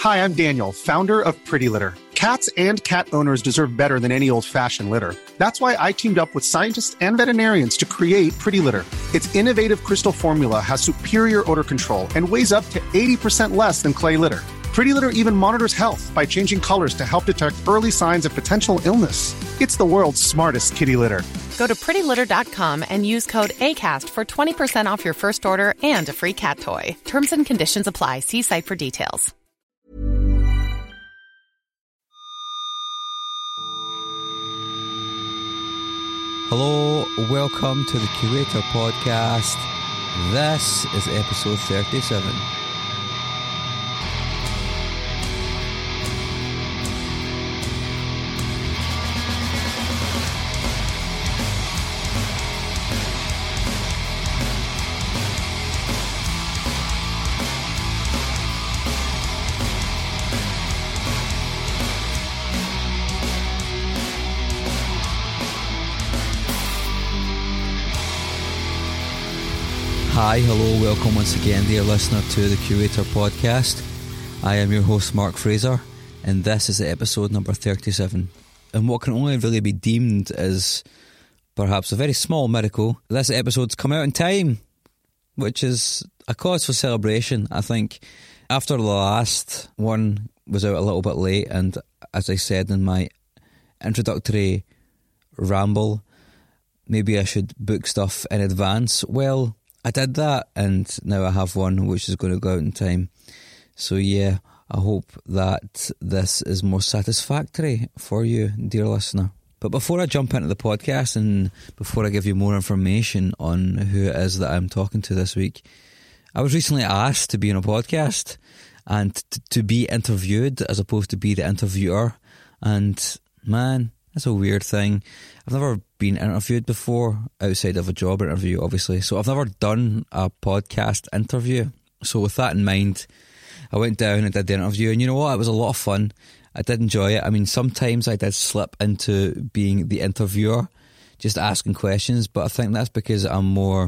Hi, I'm Daniel, founder of Pretty Litter. Cats and cat owners deserve better than any old-fashioned litter. That's why I teamed up with scientists and veterinarians to create Pretty Litter. Its innovative crystal formula has superior odor control and weighs up to 80% less than clay litter. Pretty Litter even monitors health by changing colors to help detect early signs of potential illness. It's the world's smartest kitty litter. Go to prettylitter.com and use code ACAST for 20% off your first order and a free cat toy. Terms and conditions apply. See site for details. Hello, welcome to the Curator Podcast. This is episode 37. Hi, hello, welcome once again, dear listener, to the Curator Podcast. I am your host, Mark Fraser, and this is episode number 37. And what can only really be deemed as perhaps a very small miracle, this episode's come out in time, which is a cause for celebration. I think after the last one was out a little bit late, and as I said in my introductory ramble, maybe I should book stuff in advance. Well, I did that, and now I have one which is going to go out in time. So yeah, I hope that this is more satisfactory for you, dear listener. But before I jump into the podcast and before I give you more information on who it is that I'm talking to this week, I was recently asked to be on a podcast and to be interviewed as opposed to be the interviewer. And man, that's a weird thing. I've never been interviewed before outside of a job interview, obviously. So I've never done a podcast interview. So with that in mind, I went down and did the interview. And you know what? It was a lot of fun. I did enjoy it. I mean, sometimes I did slip into being the interviewer, just asking questions. But I think that's because I'm more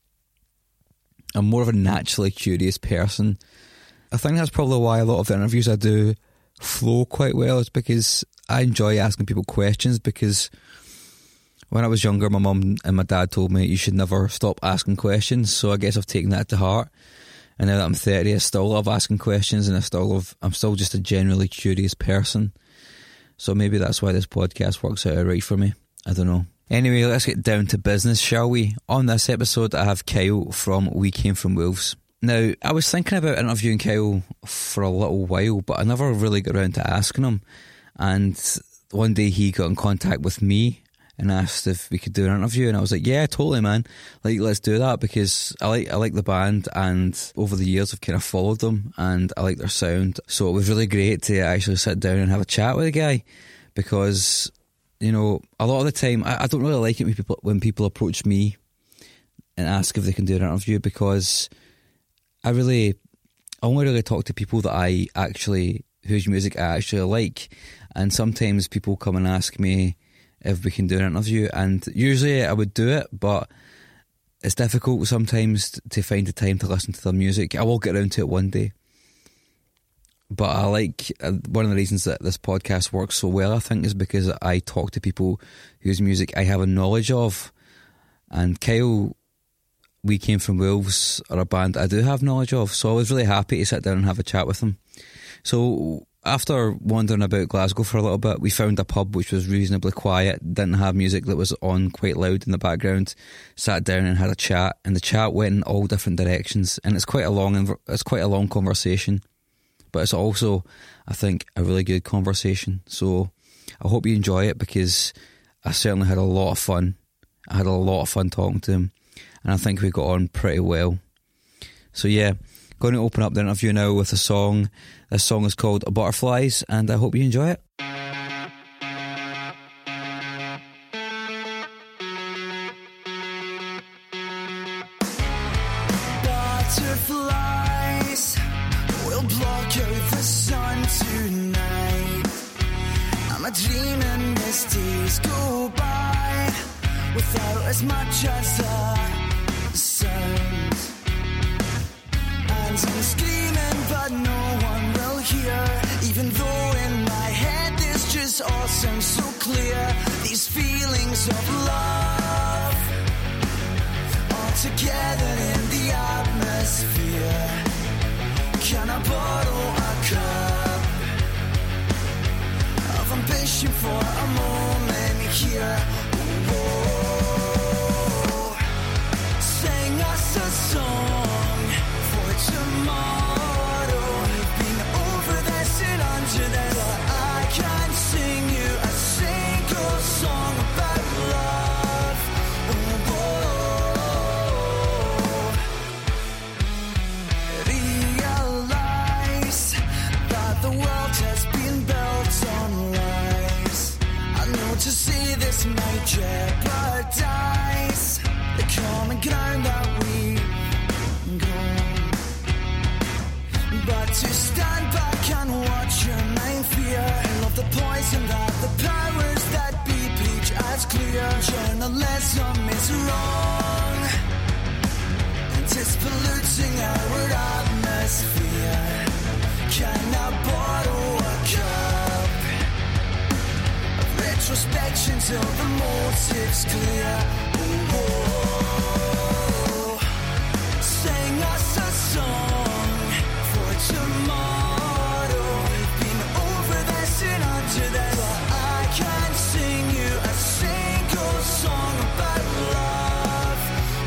of a naturally curious person. I think that's probably why a lot of the interviews I do flow quite well. It's because I enjoy asking people questions, because when I was younger, my mum and my dad told me you should never stop asking questions. So I guess I've taken that to heart. And now that I'm 30, I still love asking questions, and I'm still just a generally curious person. So maybe that's why this podcast works out right for me. I don't know. Anyway, let's get down to business, shall we? On this episode, I have Kyle from We Came From Wolves. Now, I was thinking about interviewing Kyle for a little while, but I never really got around to asking him. And one day he got in contact with me and asked if we could do an interview, and I was like, yeah, totally, man. Like, let's do that, because I like the band, and over the years I've kind of followed them and I like their sound. So it was really great to actually sit down and have a chat with the guy, because, you know, a lot of the time I don't really like it when people approach me and ask if they can do an interview, because I only really talk to people that whose music I actually like. And sometimes people come and ask me if we can do an interview, and usually I would do it, but it's difficult sometimes to find the time to listen to their music. I will get around to it one day. But I like, one of the reasons that this podcast works so well, I think, is because I talk to people whose music I have a knowledge of. And Kyle, We Came From Wolves, are a band I do have knowledge of, so I was really happy to sit down and have a chat with them. So after wandering about Glasgow for a little bit, we found a pub which was reasonably quiet, didn't have music that was on quite loud in the background, sat down and had a chat, and the chat went in all different directions, and it's quite a long conversation, but it's also, I think, a really good conversation. So I hope you enjoy it, because I certainly had a lot of fun. I had a lot of fun talking to him, and I think we got on pretty well. So yeah, going to open up the interview now with a song. This song is called Butterflies, and I hope you enjoy it. Butterflies will block out the sun tonight. I'm a dreaming as days go by without as much as a sound. And I'm screaming but no one will hear. seem so clear. These feelings of love, all together in the atmosphere. Can I borrow a cup of ambition for a moment here? Whoa. Sing us a song for tomorrow. We've been over this and under that, but I can't sing you a single song about love. Realize that the world has been built on lies. I know to see this might jeopardize the common ground that we go. But to stand back and watch your mind fear, and love the poison that the powers that be preach as clear. Journalism is wrong, and it's polluting our atmosphere. Can I borrow a cup of retrospection till the motive's clear? Oh, sing us a song for tomorrow. We've been over this and under that, but I can't sing you a single song about love.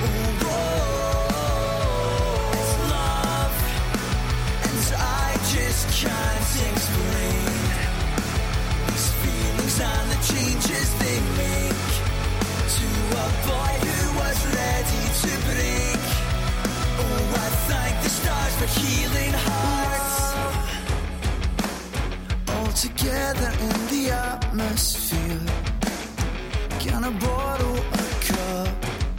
It's love, and I just can't explain these feelings and the changes they make to a boy who was ready to break. Oh, I thank the stars for healing hearts, all together in the atmosphere. Can I borrow a cup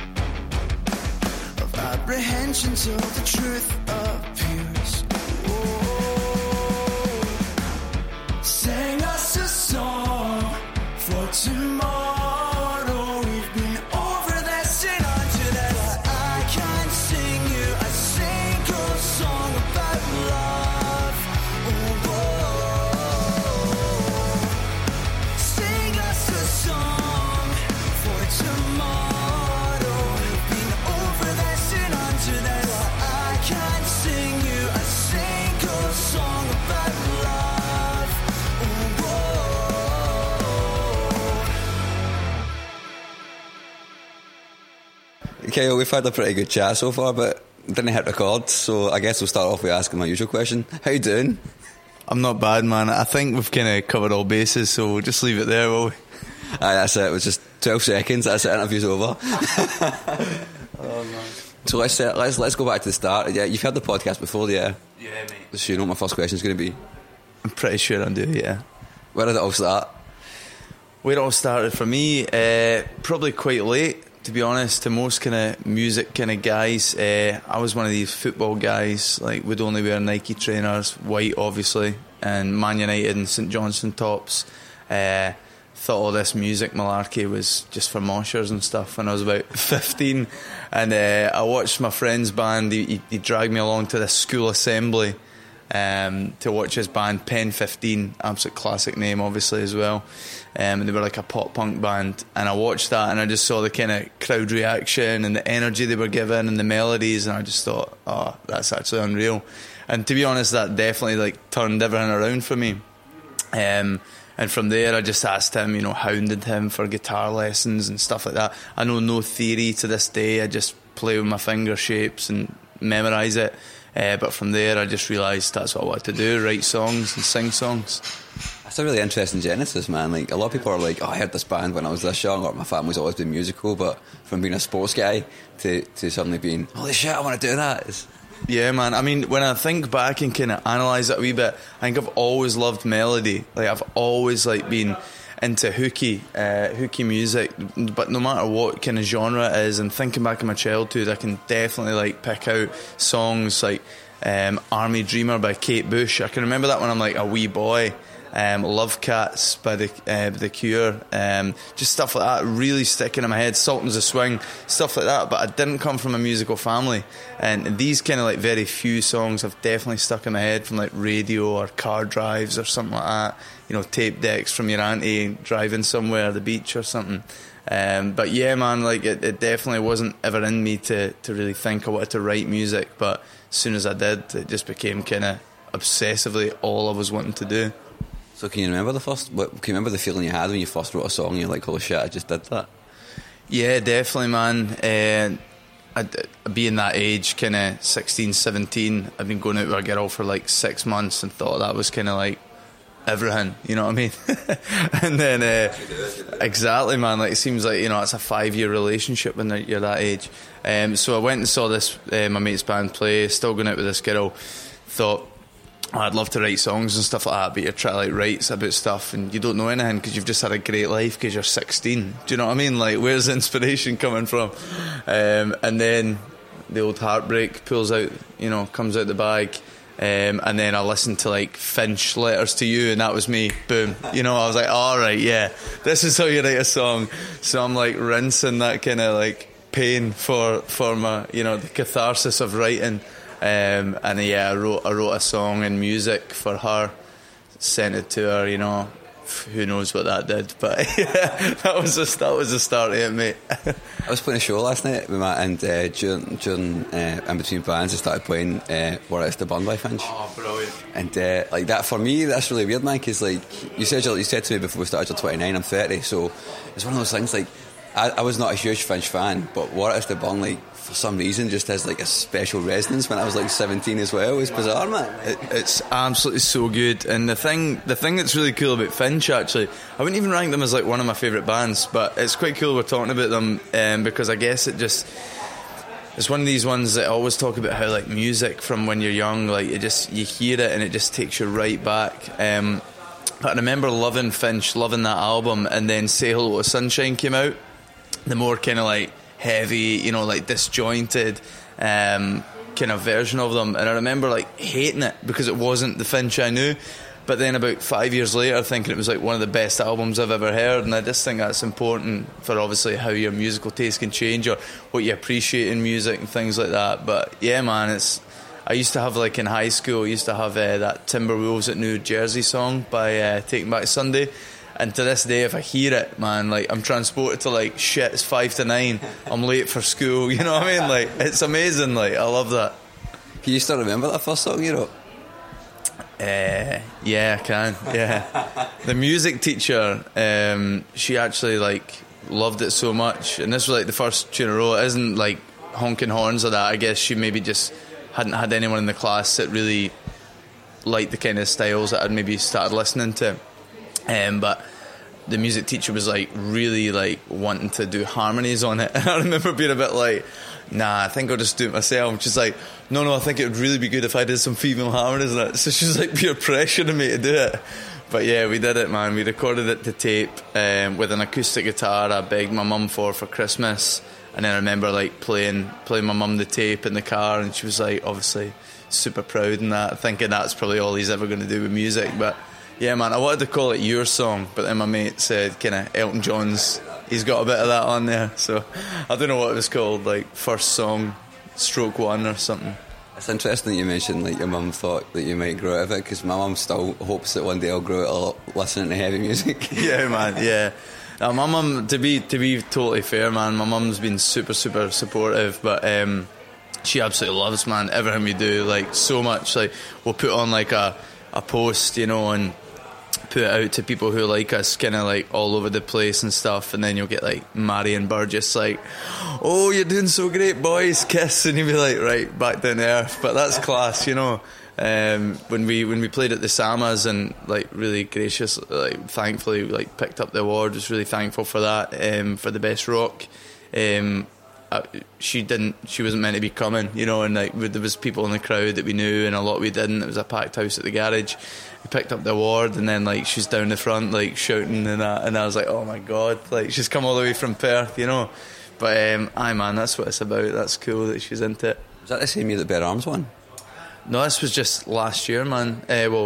of apprehension till the truth appears? Oh, sing us a song for tomorrow. We've been over this and under that, but I can't sing you a single song about love. Sing us a song for tomorrow. We've been over this and under that, but I can't sing you a single song about love. Okay, well, we've had a pretty good chat so far, but didn't hit record, so I guess we'll start off with asking my usual question. How you doing? I'm not bad, man. I think we've kind of covered all bases, so we'll just leave it there, will we? Aye, that's it. It was just 12 seconds. That's it. Interview's over. Oh, man. So let's go back to the start. Yeah, you've heard the podcast before, yeah? Yeah, mate. So you know what my first question is going to be. I'm pretty sure I do, yeah. Where did it all start? Where it all started for me, probably quite late, to be honest, to most kind of music kind of guys. I was one of these football guys, like would only wear Nike trainers, white obviously, and Man United and St Johnstone tops. Thought all this music malarkey was just for moshers and stuff when I was about 15, and I watched my friend's band. He dragged me along to this school assembly to watch his band Pen 15, absolute classic name obviously as well, and they were like a pop punk band, and I watched that and I just saw the kind of crowd reaction and the energy they were given and the melodies, and I just thought, oh, that's actually unreal. And to be honest, that definitely like turned everything around for me. And from there I just asked him, hounded him for guitar lessons and stuff like that. I know no theory to this day, I just play with my finger shapes and memorise it. But from there I just realised that's what I wanted to do, write songs and sing songs. That's a really interesting genesis, man. Like, a lot of people are like, oh, I heard this band when I was this young, or my family's always been musical, but from being a sports guy to suddenly being, holy shit, I want to do that. Yeah, man. I mean, when I think back and kind of analyse it a wee bit, I think I've always loved melody. Like, I've always been into hooky music, but no matter what kind of genre it is, and thinking back in my childhood, I can definitely pick out songs like Army Dreamer by Kate Bush. I can remember that when I'm like a wee boy. Love Cats by the Cure, just stuff like that really sticking in my head. Sultans of Swing, stuff like that. But I didn't come from a musical family, and these kind of like very few songs have definitely stuck in my head from like radio or car drives or something like that. You know, tape decks from your auntie driving somewhere, the beach or something. But yeah, man, like it definitely wasn't ever in me to really think I wanted to write music. But as soon as I did, it just became kind of obsessively all I was wanting to do. So can you remember the feeling you had when you first wrote a song and you're like, holy shit, I just did that? Yeah, definitely, man. Being that age, kind of 16, 17, I've been going out with a girl for like 6 months and thought that was kind of like everything, you know what I mean? And then exactly, man, like it seems like, you know, it's a 5-year relationship when you're that age. So I went and saw this my mate's band play, still going out with this girl, thought I'd love to write songs and stuff like that, but you're trying to like write about stuff and you don't know anything because you've just had a great life because you're 16. Do you know what I mean? Like, where's the inspiration coming from? And then the old heartbreak pulls out, you know, comes out the bag. And then I listened to like Finch, Letters to You, and that was me. Boom. You know, I was like, all right, yeah, this is how you write a song. So I'm like rinsing that kind of like pain for my, you know, the catharsis of writing. And yeah, I wrote a song and music for her, sent it to her. You know, who knows what that did, but yeah, that was the start of it, mate. I was playing a show last night with Matt, and during in between bands, I started playing "What Is the Bun" by Finch. Oh, brilliant! And like that for me, that's really weird, man. Because like you said to me before we started, you're 29, I'm 30, so it's one of those things. Like I was not a huge Finch fan, but "What Is the Bun" like, for some reason just has like a special resonance when I was like 17 as well. It's bizarre, man. It's absolutely so good. And the thing that's really cool about Finch, actually, I wouldn't even rank them as like one of my favourite bands, but it's quite cool we're talking about them, because I guess it's one of these ones that I always talk about how like music from when you're young, like you hear it and it just takes you right back. But I remember loving Finch, loving that album, and then Say Hello to Sunshine came out, the more kind of like heavy, you know, like disjointed kind of version of them, and I remember like hating it because it wasn't the Finch I knew. But then about 5 years later, thinking it was like one of the best albums I've ever heard. And I just think that's important for obviously how your musical taste can change or what you appreciate in music and things like that. But yeah, man, I used to have, like in high school, I used to have that Timberwolves at New Jersey song by Taking Back Sunday. And to this day, if I hear it, man, like I'm transported to like, shit, it's 5 to 9, I'm late for school, you know what I mean? Like, it's amazing, like, I love that. Can you still remember that first song you wrote? Yeah, I can, yeah. The music teacher, she actually like loved it so much, and this was like the first tune I wrote. It isn't like honking horns or that. I guess she maybe just hadn't had anyone in the class that really liked the kind of styles that I'd maybe started listening to. But the music teacher was like really like wanting to do harmonies on it, and I remember being a bit like, nah, I think I'll just do it myself. She's like, no, I think it would really be good if I did some female harmonies in it. So she's like peer pressuring me to do it. But yeah, we did it, man. We recorded it to tape with an acoustic guitar I begged my mum for Christmas, and then I remember like playing my mum the tape in the car, and she was like obviously super proud and that, thinking that's probably all he's ever going to do with music. But yeah, man, I wanted to call it Your Song, but then my mate said kind of Elton John's, he's got a bit of that on there, so I don't know what it was called, like First Song Stroke 1 or something. It's interesting that you mentioned like your mum thought that you might grow out of it, because my mum still hopes that one day I'll grow out of listening to heavy music. Yeah, man, yeah. Now, my mum, to be totally fair, man, my mum's been super supportive, but she absolutely loves, man, everything we do, like so much. Like we'll put on like a post, you know, and put it out to people who like us kind of like all over the place and stuff, and then you'll get like Marion Burgess like, oh, you're doing so great, boys, kiss, and you'll be like, right, back down to earth. But that's class, you know. When we played at the Samas, and like really gracious, like thankfully like picked up the award, was really thankful for that, for the best rock. She wasn't meant to be coming, you know, and like there was people in the crowd that we knew and a lot we didn't. It was a packed house at the garage. We picked up the award, and then like she's down the front like shouting and that, and I was like, oh my god, like she's come all the way from Perth, you know. But aye, man, that's what it's about. That's cool that she's into it. Was that the same year that Bare Arms won? No, this was just last year, man.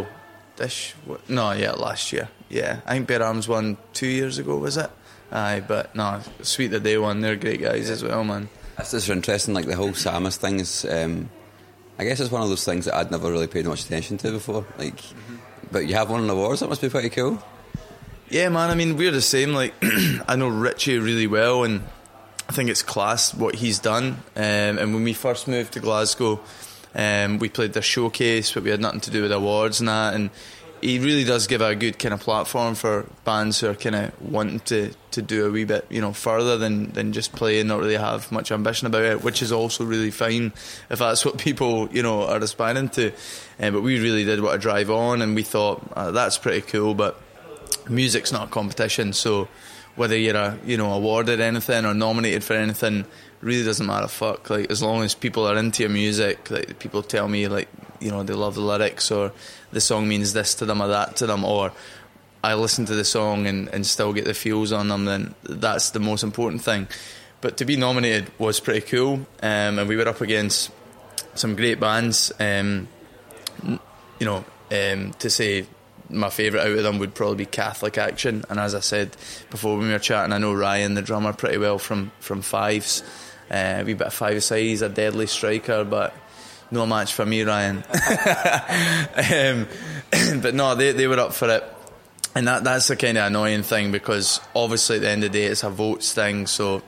Last year. Yeah, I think Bare Arms won 2 years ago, was it? Aye, but no, Sweet the Day won. They're great guys as well, man. That's just interesting, like the whole Samus thing is, I guess it's one of those things that I'd never really paid much attention to before. Like, but you have won an awards, that must be pretty cool. Yeah, man, I mean, we're the same. Like, I know Richie really well, and I think it's class what he's done. And when we first moved to Glasgow, we played the showcase, but we had nothing to do with awards and that. And he really does give a good kind of platform for bands who are kind of wanting to do a wee bit, further than just play and not really have much ambition about it, which is also really fine if that's what people, are aspiring to. But we really did want to drive on, and we thought that's pretty cool, but music's not a competition, so whether you're awarded anything or nominated for anything really doesn't matter. Fuck, like, as long as people are into your music, like, people tell me, like, they love the lyrics, or the song means this to them or that to them, or I listen to the song and still get the feels on them, then that's the most important thing. But to be nominated was pretty cool, and we were up against some great bands. To say my favourite out of them would probably be Catholic Action, and as I said before when we were chatting, I know Ryan, the drummer, pretty well from Fives. A wee bit of five-a-side, he's a deadly striker, but no match for me, Ryan. But no, they were up for it, and that's the kind of annoying thing, because obviously at the end of the day it's a votes thing, so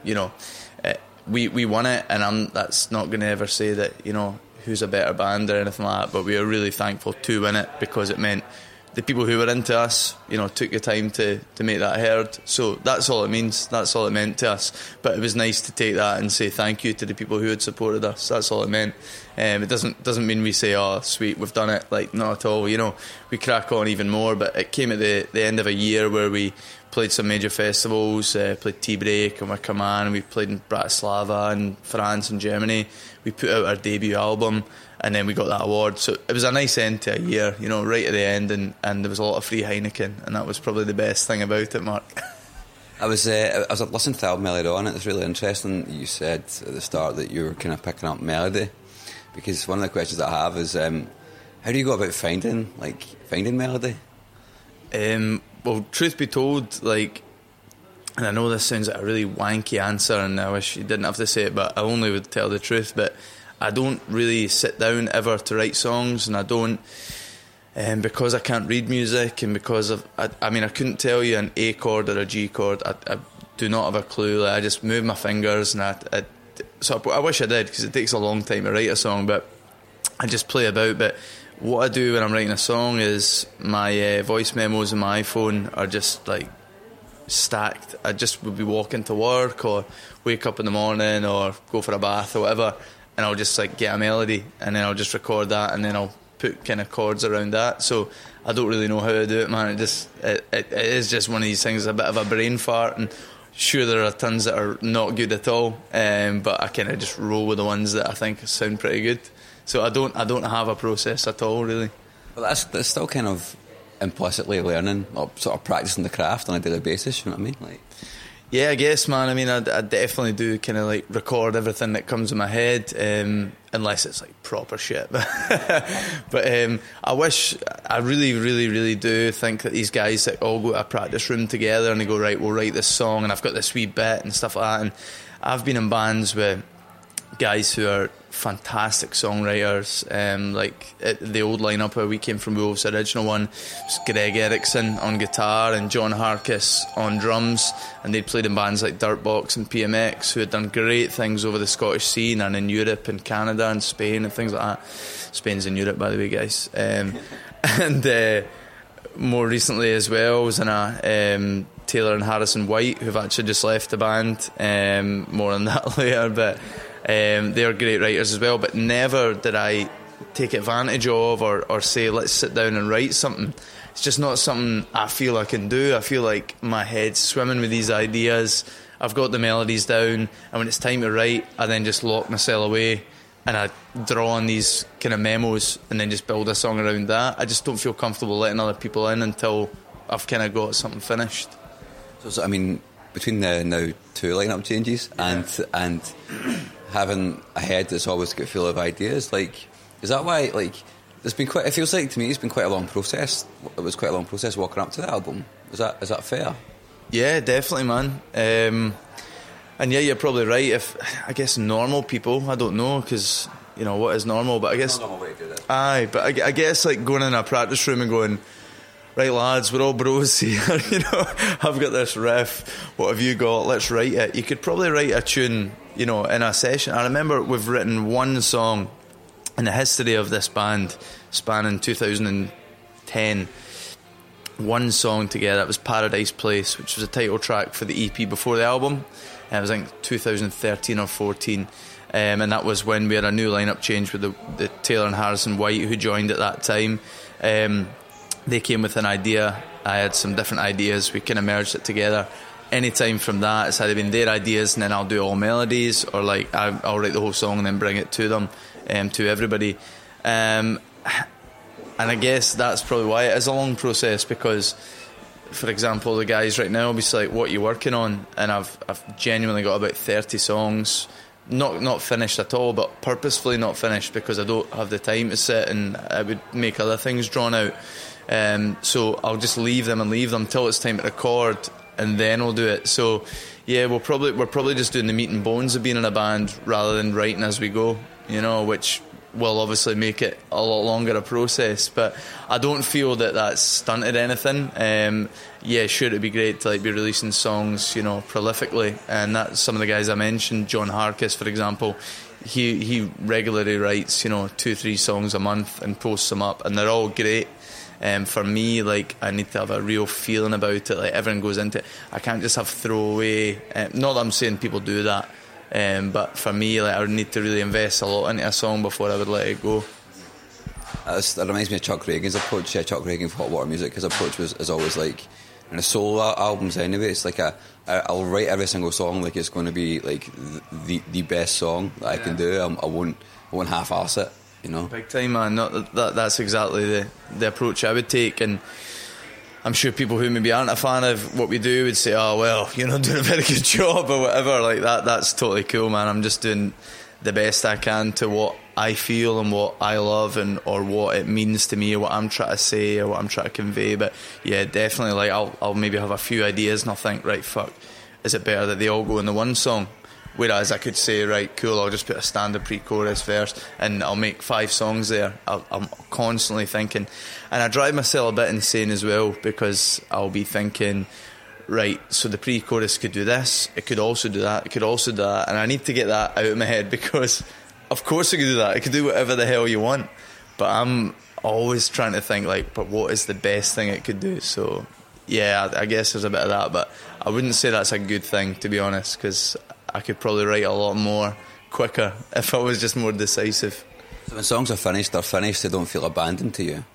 we won it, and that's not going to ever say that who's a better band or anything like that, but we are really thankful to win it, because it meant the people who were into us, took the time to make that heard. So that's all it means. That's all it meant to us. But it was nice to take that and say thank you to the people who had supported us. That's all it meant. It doesn't mean we say, oh, sweet, we've done it. Like, not at all. We crack on even more. But it came at the end of a year where we played some major festivals, played T-Break and Wickerman, and we played in Bratislava and France and Germany. We put out our debut album, and then we got that award. So it was a nice end to a year, right at the end, and there was a lot of free Heineken, and that was probably the best thing about it, Mark. I was listening to the album earlier on, and it's really interesting. You said at the start that you were kind of picking up melody, because one of the questions that I have is, how do you go about finding melody? Well, truth be told, like, and I know this sounds like a really wanky answer, and I wish you didn't have to say it, but I only would tell the truth, but I don't really sit down ever to write songs, and I don't, because I can't read music, and because I couldn't tell you an A chord or a G chord. I do not have a clue. Like, I just move my fingers, and so I wish I did, because it takes a long time to write a song, but I just play about. But what I do when I'm writing a song is my voice memos on my iPhone are just like stacked. I just would be walking to work, or wake up in the morning, or go for a bath or whatever, and I'll just like get a melody, and then I'll just record that, and then I'll put kind of chords around that. So I don't really know how to do it, man. It is just one of these things, a bit of a brain fart, and sure, there are tons that are not good at all, but I kind of just roll with the ones that I think sound pretty good. So I don't have a process at all, really. Well, that's still kind of implicitly learning, or sort of practicing the craft on a daily basis. You know what I mean? Like, yeah, I guess, man. I mean, I definitely do kind of like record everything that comes in my head, unless it's like proper shit. But I wish, I really, really, really do think that these guys that all go to a practice room together and they go, right, we'll write this song, and I've got this wee bit and stuff like that. And I've been in bands with guys who are fantastic songwriters, like the old lineup where we came from, Wolves, the original one was Greg Erickson on guitar and John Harkis on drums, and they'd played in bands like Dirtbox and PMX, who had done great things over the Scottish scene and in Europe and Canada and Spain and things like that. Spain's in Europe, by the way, guys. And more recently as well was in a Taylor and Harrison White, who've actually just left the band. More on that later, but they're great writers as well, but never did I take advantage of or say, let's sit down and write something. It's just not something I feel I can do. I feel like my head's swimming with these ideas. I've got the melodies down, and when it's time to write, I then just lock myself away and I draw on these kind of memos and then just build a song around that. I just don't feel comfortable letting other people in until I've kind of got something finished. So I mean, between the now 2 lineup changes and having a head that's always got full of ideas, like, Is that why, like, there's been quite, it feels like to me it's been quite a long process. It was quite a long process walking up to the album. Is that fair? Yeah, definitely, man. And yeah, you're probably right. If I guess normal people, I don't know, because you know what is normal, but I guess Not a normal way to do this. aye, but I guess like going in a practice room and going, right lads, we're all bros here, you know, I've got this riff, what have you got, let's write it. You could probably write a tune, you know, in a session. I remember we've written one song in the history of this band, spanning 2010, one song together. It was Paradise Place, which was a title track for the EP before the album. It was, I think, 2013 or 14. And that was when we had a new lineup change with the Taylor and Harrison White, who joined at that time. They came with an idea. I had some different ideas. We kind of merged it together. Anytime from that, it's either been their ideas and then I'll do all melodies, or like I'll write the whole song and then bring it to them, to everybody. And I guess that's probably why it is a long process, because, for example, the guys right now will be like, what are you working on? And I've genuinely got about 30 songs, not finished at all, but purposefully not finished because I don't have the time to sit and I would make other things drawn out. So I'll just leave them till it's time to record, and then we'll do it. So yeah, we're probably just doing the meat and bones of being in a band rather than writing as we go, you know, which will obviously make it a lot longer a process, but I don't feel that that's stunted anything. Yeah, sure, it'd be great to like be releasing songs, you know, prolifically, and that's some of the guys I mentioned. John Harkis, for example, he regularly writes, you know, 2-3 songs a month and posts them up, and they're all great. For me, like, I need to have a real feeling about it. Like, everyone goes into it. I can't just have throwaway. Not that I'm saying people do that, but for me, like, I would need to really invest a lot into a song before I would let it go. That reminds me of Chuck Reagan's approach. Chuck Reagan for Hot Water Music, his approach is always like, in a solo albums anyway, it's like I'll write every single song like it's going to be like the best song that I can do. I won't half-arse it, you know. Big time, man. That's exactly the approach I would take, and I'm sure people who maybe aren't a fan of what we do would say, oh well, you're not doing a very good job or whatever. Like that's totally cool, man. I'm just doing the best I can to what I feel and what I love, and or what it means to me, or what I'm trying to say or what I'm trying to convey. But yeah, definitely, like I'll maybe have a few ideas and I'll think, right, fuck, is it better that they all go in the one song? Whereas I could say, right, cool, I'll just put a standard pre-chorus verse and I'll make 5 songs there. I'm constantly thinking, and I drive myself a bit insane as well, because I'll be thinking, right, so the pre-chorus could do this, it could also do that, it could also do that, and I need to get that out of my head, because of course it could do that, it could do whatever the hell you want, but I'm always trying to think, like, but what is the best thing it could do? So yeah, I guess there's a bit of that, but I wouldn't say that's a good thing, to be honest, because I could probably write a lot more quicker if I was just more decisive. So when songs are finished, they're finished, they don't feel abandoned to you?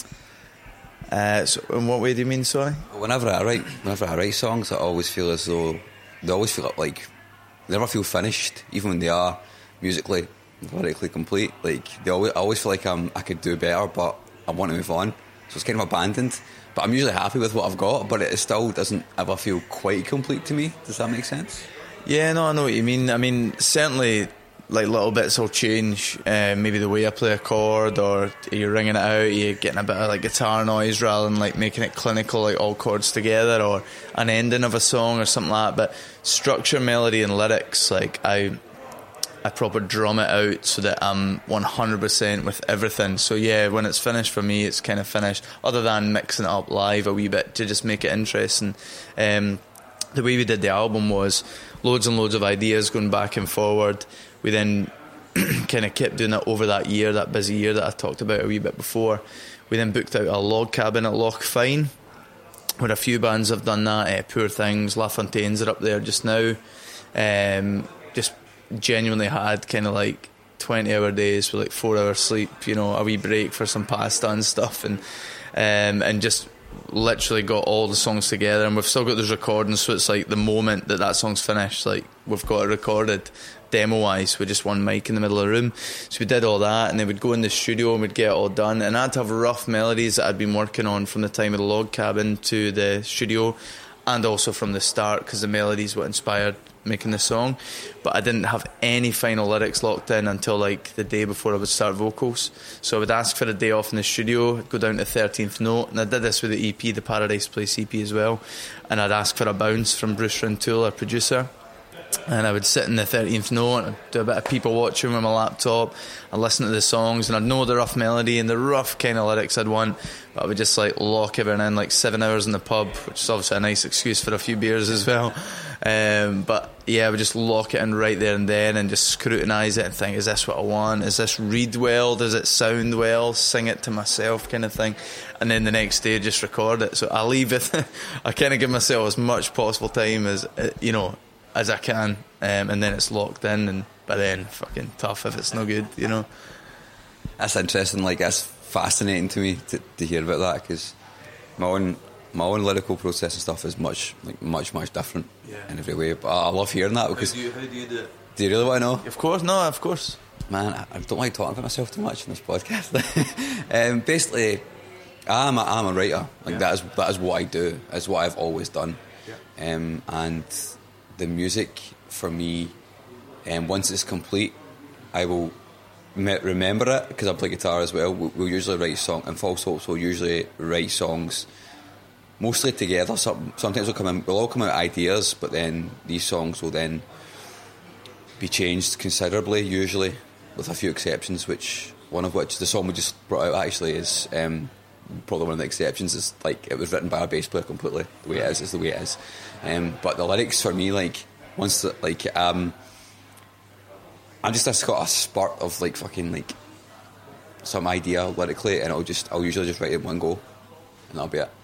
So in what way do you mean, sorry? Whenever I write songs, I always feel as though they always feel like they never feel finished, even when they are musically, lyrically complete. Like I always feel like I could do better, but I want to move on. So it's kind of abandoned. But I'm usually happy with what I've got, but it still doesn't ever feel quite complete to me. Does that make sense? Yeah, no, I know what you mean. I mean, certainly, like, little bits will change. Maybe the way I play a chord, or you're ringing it out, you're getting a bit of like guitar noise rather than like making it clinical, like all chords together, or an ending of a song or something like that. But structure, melody and lyrics, like I proper drum it out so that I'm 100% with everything. So yeah, when it's finished for me, it's kind of finished, other than mixing it up live a wee bit to just make it interesting. The way we did the album was loads and loads of ideas going back and forward. We then kind of kept doing it over that year, that busy year that I talked about a wee bit before. We then booked out a log cabin at Loch Fyne, where a few bands have done that. Poor Things, La Fontaine's are up there just now. Just genuinely had kind of like 20-hour days with like 4 hours sleep, you know, a wee break for some pasta and stuff, and just literally got all the songs together, and we've still got those recordings, so it's like the moment that song's finished, like we've got it recorded demo wise with just one mic in the middle of the room. So we did all that, and then we'd go in the studio and we'd get it all done, and I'd have rough melodies that I'd been working on from the time of the log cabin to the studio, and also from the start, because the melodies what inspired making the song, but I didn't have any final lyrics locked in until like the day before I would start vocals. So I would ask for a day off in the studio, I'd go down to 13th Note, and I did this with the EP, the Paradise Place EP as well, and I'd ask for a bounce from Bruce Rintoul, our producer, and I would sit in the 13th Note and I'd do a bit of people watching with my laptop and listen to the songs, and I'd know the rough melody and the rough kind of lyrics I'd want, but I would just like lock everything in, like 7 hours in the pub, which is obviously a nice excuse for a few beers as well, but yeah, I would just lock it in right there and then and just scrutinise it and think, is this what I want, is this read well, does it sound well, sing it to myself kind of thing, and then the next day just record it. So I leave it I kind of give myself as much possible time as as I can, and then it's locked in, and by then fucking tough if it's no good, That's interesting. Like, that's fascinating to me to hear about that, because my own lyrical process and stuff is much different in every way. But I love hearing that, because how do you do it? Do you really want to know? Of course, no, of course. Man, I don't like talking about myself too much in this podcast. Basically, I'm a writer. Like, that is what I do. It's what I've always done. And the music for me, once it's complete, I will remember it, because I play guitar as well. We'll usually write songs, and False Hopes will usually write songs mostly together. Sometimes we'll all come out with ideas, but then these songs will then be changed considerably, usually, with a few exceptions, one of which the song we just brought out actually is probably one of the exceptions. Is like, it was written by a bass player completely. The way it is the way it is. But the lyrics for me, like, once I'm just got a spurt of like fucking like some idea lyrically, and I'll usually just write it in one go, and that'll be it.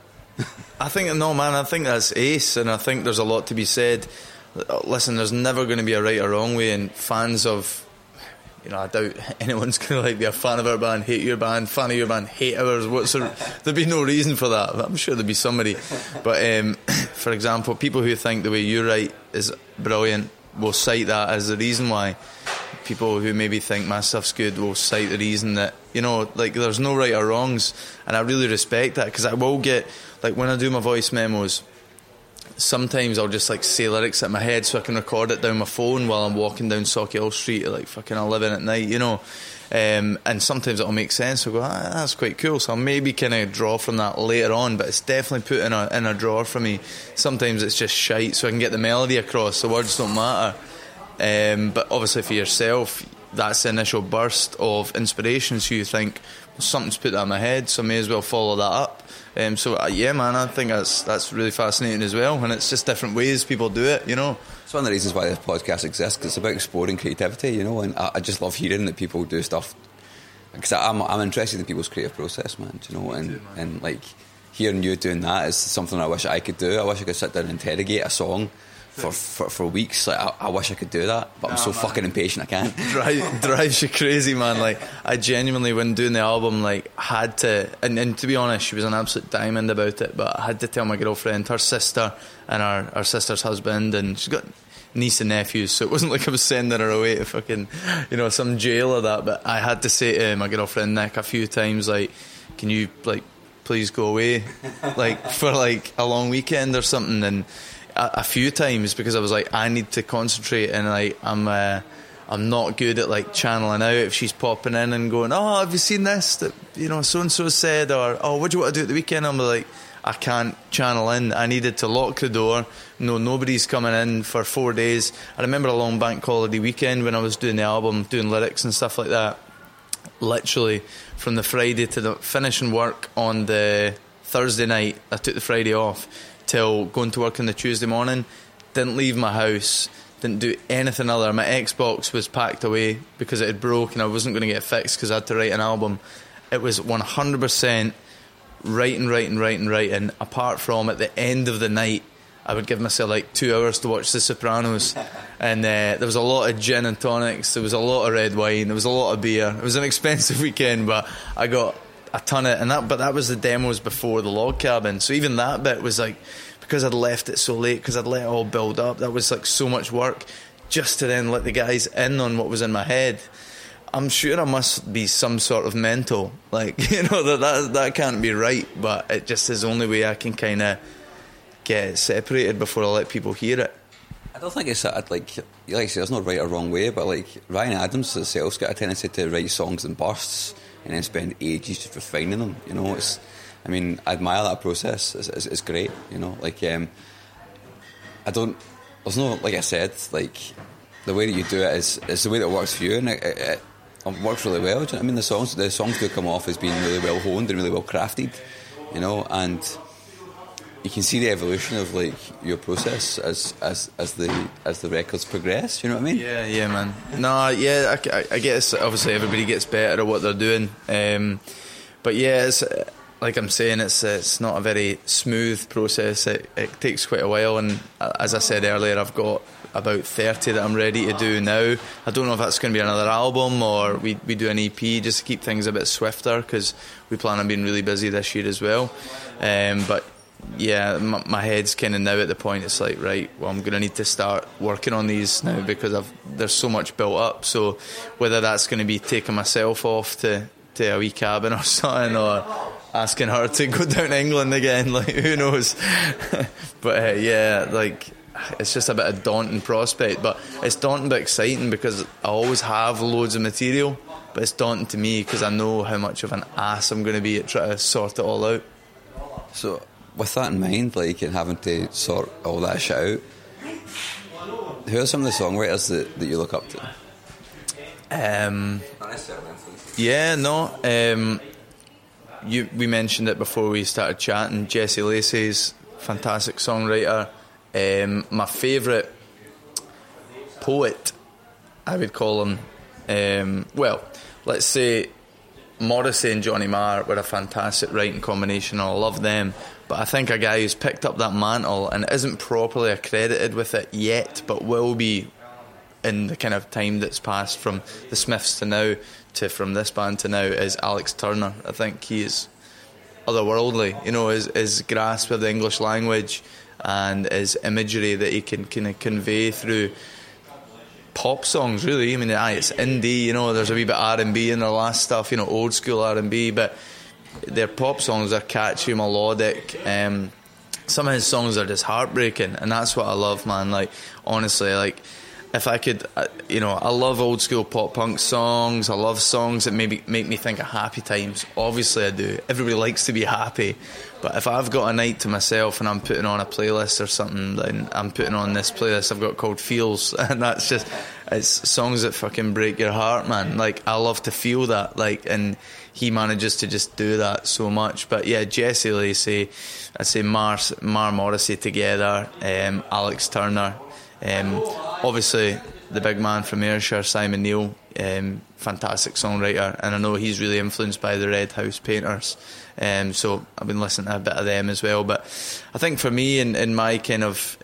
I think that's ace, and I think there's a lot to be said. Listen, there's never going to be a right or wrong way, and fans of, I doubt anyone's going to like be a fan of our band, hate your band, fan of your band, hate ours. There'd be no reason for that. I'm sure there'd be somebody. But for example, people who think the way you write is brilliant will cite that as the reason why. People who maybe think my stuff's good will cite the reason that, like, there's no right or wrongs, and I really respect that, because I will get, like, when I do my voice memos, sometimes I'll just like say lyrics at my head so I can record it down my phone while I'm walking down Sauchiehall Street at like fucking 11 at night, and sometimes it'll make sense. I'll go, that's quite cool, so I'll maybe kind of draw from that later on, but it's definitely put in a drawer for me. Sometimes it's just shite, so I can get the melody across, the words don't matter. But obviously for yourself, that's the initial burst of inspiration, so you think, well, something's put that in my head, so I may as well follow that up. Yeah, man, I think that's really fascinating as well, and it's just different ways people do it, It's one of the reasons why this podcast exists, because it's about exploring creativity, and I just love hearing that people do stuff, because I'm interested in people's creative process, man, and like, hearing you doing that is something I wish I could do. I wish I could sit down and interrogate a song for weeks. Like, I wish I could do that, but I'm so fucking impatient I can't. Drives you crazy, man. Like, I genuinely, when doing the album, like, had to, and to be honest, she was an absolute diamond about it, but I had to tell my girlfriend, her sister and our sister's husband, and she's got niece and nephews, so it wasn't like I was sending her away to fucking, some jail or that, but I had to say to my girlfriend Nick a few times, like, can you, like, please go away, like, for like a long weekend or something, and a few times, because I was like, I need to concentrate, and like, I'm not good at like channeling out if she's popping in and going, oh, have you seen this that so and so said, or oh, what do you want to do at the weekend? I'm like, I can't channel in. I needed to lock the door. No, nobody's coming in for 4 days. I remember a long bank holiday weekend when I was doing the album, doing lyrics and stuff like that. Literally from the Friday to the finishing work on the Thursday night, I took the Friday off, till going to work on the Tuesday morning. Didn't leave my house, didn't do anything other. My Xbox was packed away because it had broke and I wasn't going to get it fixed because I had to write an album. It was 100% writing, apart from at the end of the night I would give myself like 2 hours to watch The Sopranos, and there was a lot of gin and tonics, there was a lot of red wine, there was a lot of beer. It was an expensive weekend, but I got a ton of, but that was the demos before the log cabin, so even that bit was like, because I'd left it so late, because I'd let it all build up, that was like so much work just to then let the guys in on what was in my head. I'm sure I must be some sort of mental, like, that can't be right, but it just is the only way I can kind of get it separated before I let people hear it. I don't think it's like I say, there's no right or wrong way, but like Ryan Adams himself's got a tendency to write songs in bursts and then spend ages just refining them. You know, I admire that process. It's great. You know, like there's no, like I said, like the way that you do it is the way that works for you, and it works really well. Do you know what I mean? The songs do come off as being really well honed and really well crafted. You know, and you can see the evolution of like your process as the records progress. You know what I mean? Yeah, man. No, yeah, I guess obviously everybody gets better at what they're doing, but yeah, it's like I'm saying, it's not a very smooth process. It takes quite a while, and as I said earlier, I've got about 30 that I'm ready to do now. I don't know if that's going to be another album or we do an EP just to keep things a bit swifter, because we plan on being really busy this year as well. But yeah, my head's kind of now at the point it's like, right, well, I'm going to need to start working on these now because there's so much built up. So whether that's going to be taking myself off to a wee cabin or something, or asking her to go down to England again, like who knows. But yeah, like it's just a bit of daunting prospect, but it's daunting but exciting because I always have loads of material, but it's daunting to me because I know how much of an ass I'm going to be at trying to sort it all out. So with that in mind, like, and having to sort all that shit out, who are some of the songwriters that you look up to? We mentioned it before we started chatting. Jesse Lacey's fantastic songwriter. My favourite poet, I would call him, well, let's say Morrissey and Johnny Marr were a fantastic writing combination, and I love them. But I think a guy who's picked up that mantle and isn't properly accredited with it yet, but will be in the kind of time that's passed from the Smiths to now, to from this band to now, is Alex Turner. I think he is otherworldly. You know, his grasp of the English language and his imagery that he can kind of convey through pop songs, really. I mean, it's indie, you know, there's a wee bit R&B in their last stuff, you know, old school R&B, but their pop songs are catchy, melodic. Some of his songs are just heartbreaking, and that's what I love, man. Like, honestly, like, if I could, you know, I love old school pop punk songs. I love songs that maybe make me think of happy times. Obviously I do. Everybody likes to be happy. But if I've got a night to myself and I'm putting on a playlist or something, then I'm putting on this playlist I've got called Feels, and that's just, it's songs that fucking break your heart, man. Like, I love to feel that, like, and he manages to just do that so much. But yeah, Jesse Lacey, I'd say Mar Morrissey together, Alex Turner, obviously the big man from Ayrshire, Simon Neil, fantastic songwriter, and I know he's really influenced by the Red House Painters, so I've been listening to a bit of them as well. But I think for me, in my kind of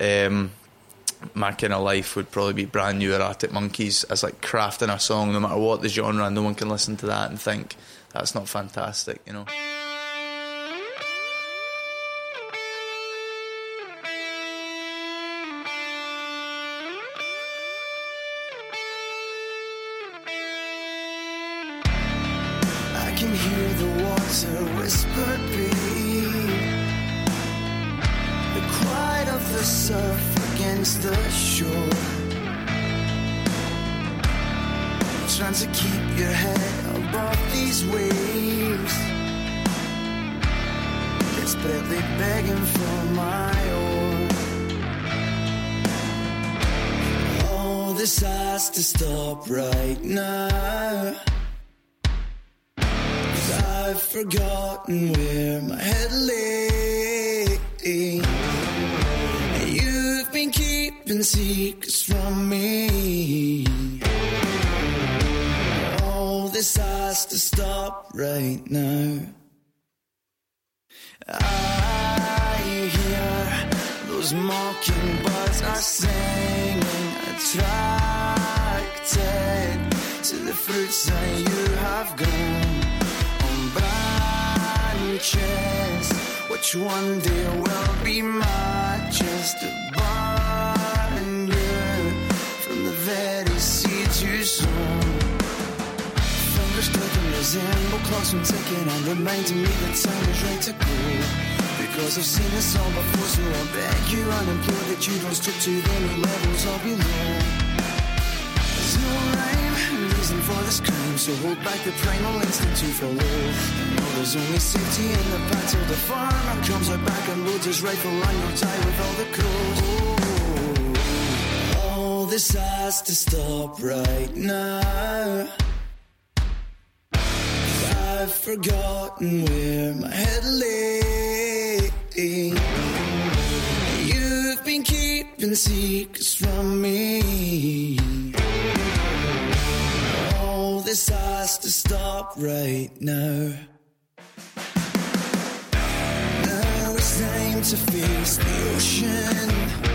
life, would probably be Brand New or Arctic Monkeys, as like crafting a song no matter what the genre, and no one can listen to that and think that's not fantastic, you know. I can hear the water whisper beat, the quiet of the surf against the shore, trying to keep your head above these waves. It's barely begging for my oar. All this has to stop right now. I've forgotten where my head lay. You've been keeping secrets from me. All this has to stop right now. I hear those mockingbirds are singing, attracted to the fruits that you have grown. Branches, which one day will be mine, just to burn you from the very seeds you sown. Fingers clicking, resemble clocks from ticking, and reminding me that time is right to go. The because I've seen this all before. So I beg you and implore that you don't strip to the new levels or below. There's no rhyme, reason for this crime, so hold back the primal instinct to follow. I know there's only safety in the path till the farmer comes right back and loads his rifle on your tie with all the crows. Oh, all this has to stop right now. I've forgotten where my head lay. You've been keeping secrets from me. All this has to stop right now. Now it's time to face the ocean,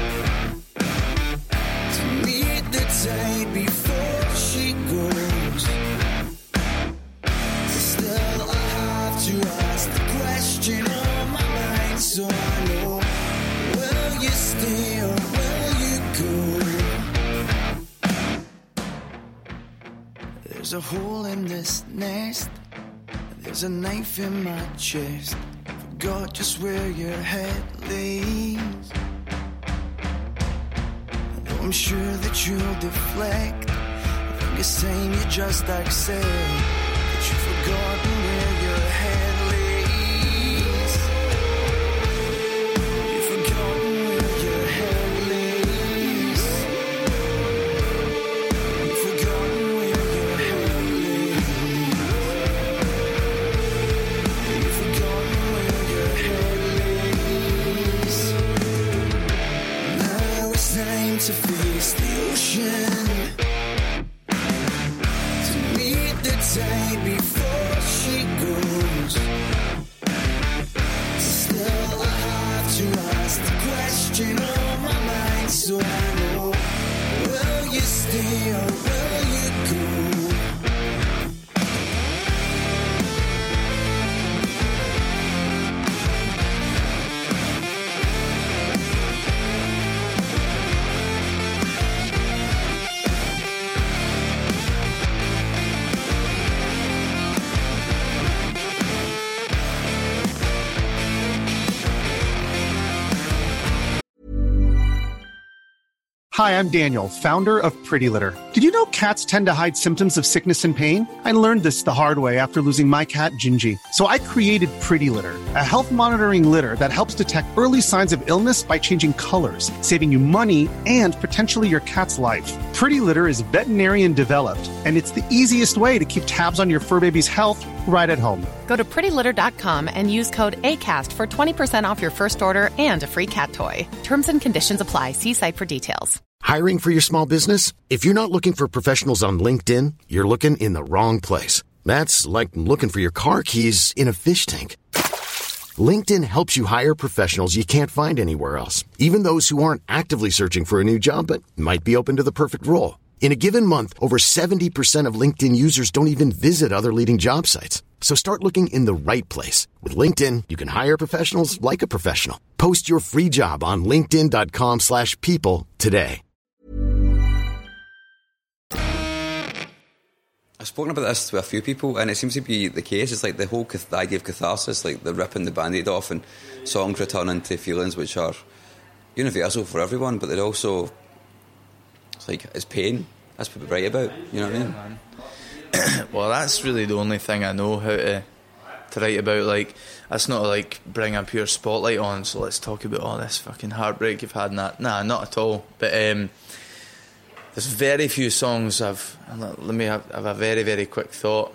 to meet the tide before she goes. Still I have to ask the question on my mind, so I know, will you stay or will you go? There's a hole in this nest, there's a knife in my chest. Forgot just where your head lays. Though I'm sure that you'll deflect, I think it's time you just accept you've forgotten where your head lays. You've forgotten where your head lays. You've forgotten where your head lays. You've forgotten where your head lays. Now it's time to face the ocean, tide before she goes. Still I have to ask the question on my mind, so I know, will you stay or will you go? Hi, I'm Daniel, founder of Pretty Litter. Did you know cats tend to hide symptoms of sickness and pain? I learned this the hard way after losing my cat, Gingy. So I created Pretty Litter, a health monitoring litter that helps detect early signs of illness by changing colors, saving you money and potentially your cat's life. Pretty Litter is veterinarian developed, and it's the easiest way to keep tabs on your fur baby's health right at home. Go to prettylitter.com and use code ACAST for 20% off your first order and a free cat toy. Terms and conditions apply. See site for details. Hiring for your small business? If you're not looking for professionals on LinkedIn, you're looking in the wrong place. That's like looking for your car keys in a fish tank. LinkedIn helps you hire professionals you can't find anywhere else, even those who aren't actively searching for a new job but might be open to the perfect role. In a given month, over 70% of LinkedIn users don't even visit other leading job sites. So start looking in the right place. With LinkedIn, you can hire professionals like a professional. Post your free job on linkedin.com/people today. I've spoken about this to a few people, and it seems to be the case. It's like the whole the idea of catharsis, like the ripping the band-aid off, and songs returning to feelings which are universal for everyone, but they're also, it's like, it's pain. That's what we write about, you know what I mean? Well, that's really the only thing I know how to write about. Like, that's not like bring a pure spotlight on, so let's talk about all this fucking heartbreak you've had and that. Nah, not at all. But there's very few songs let me have a very, very quick thought.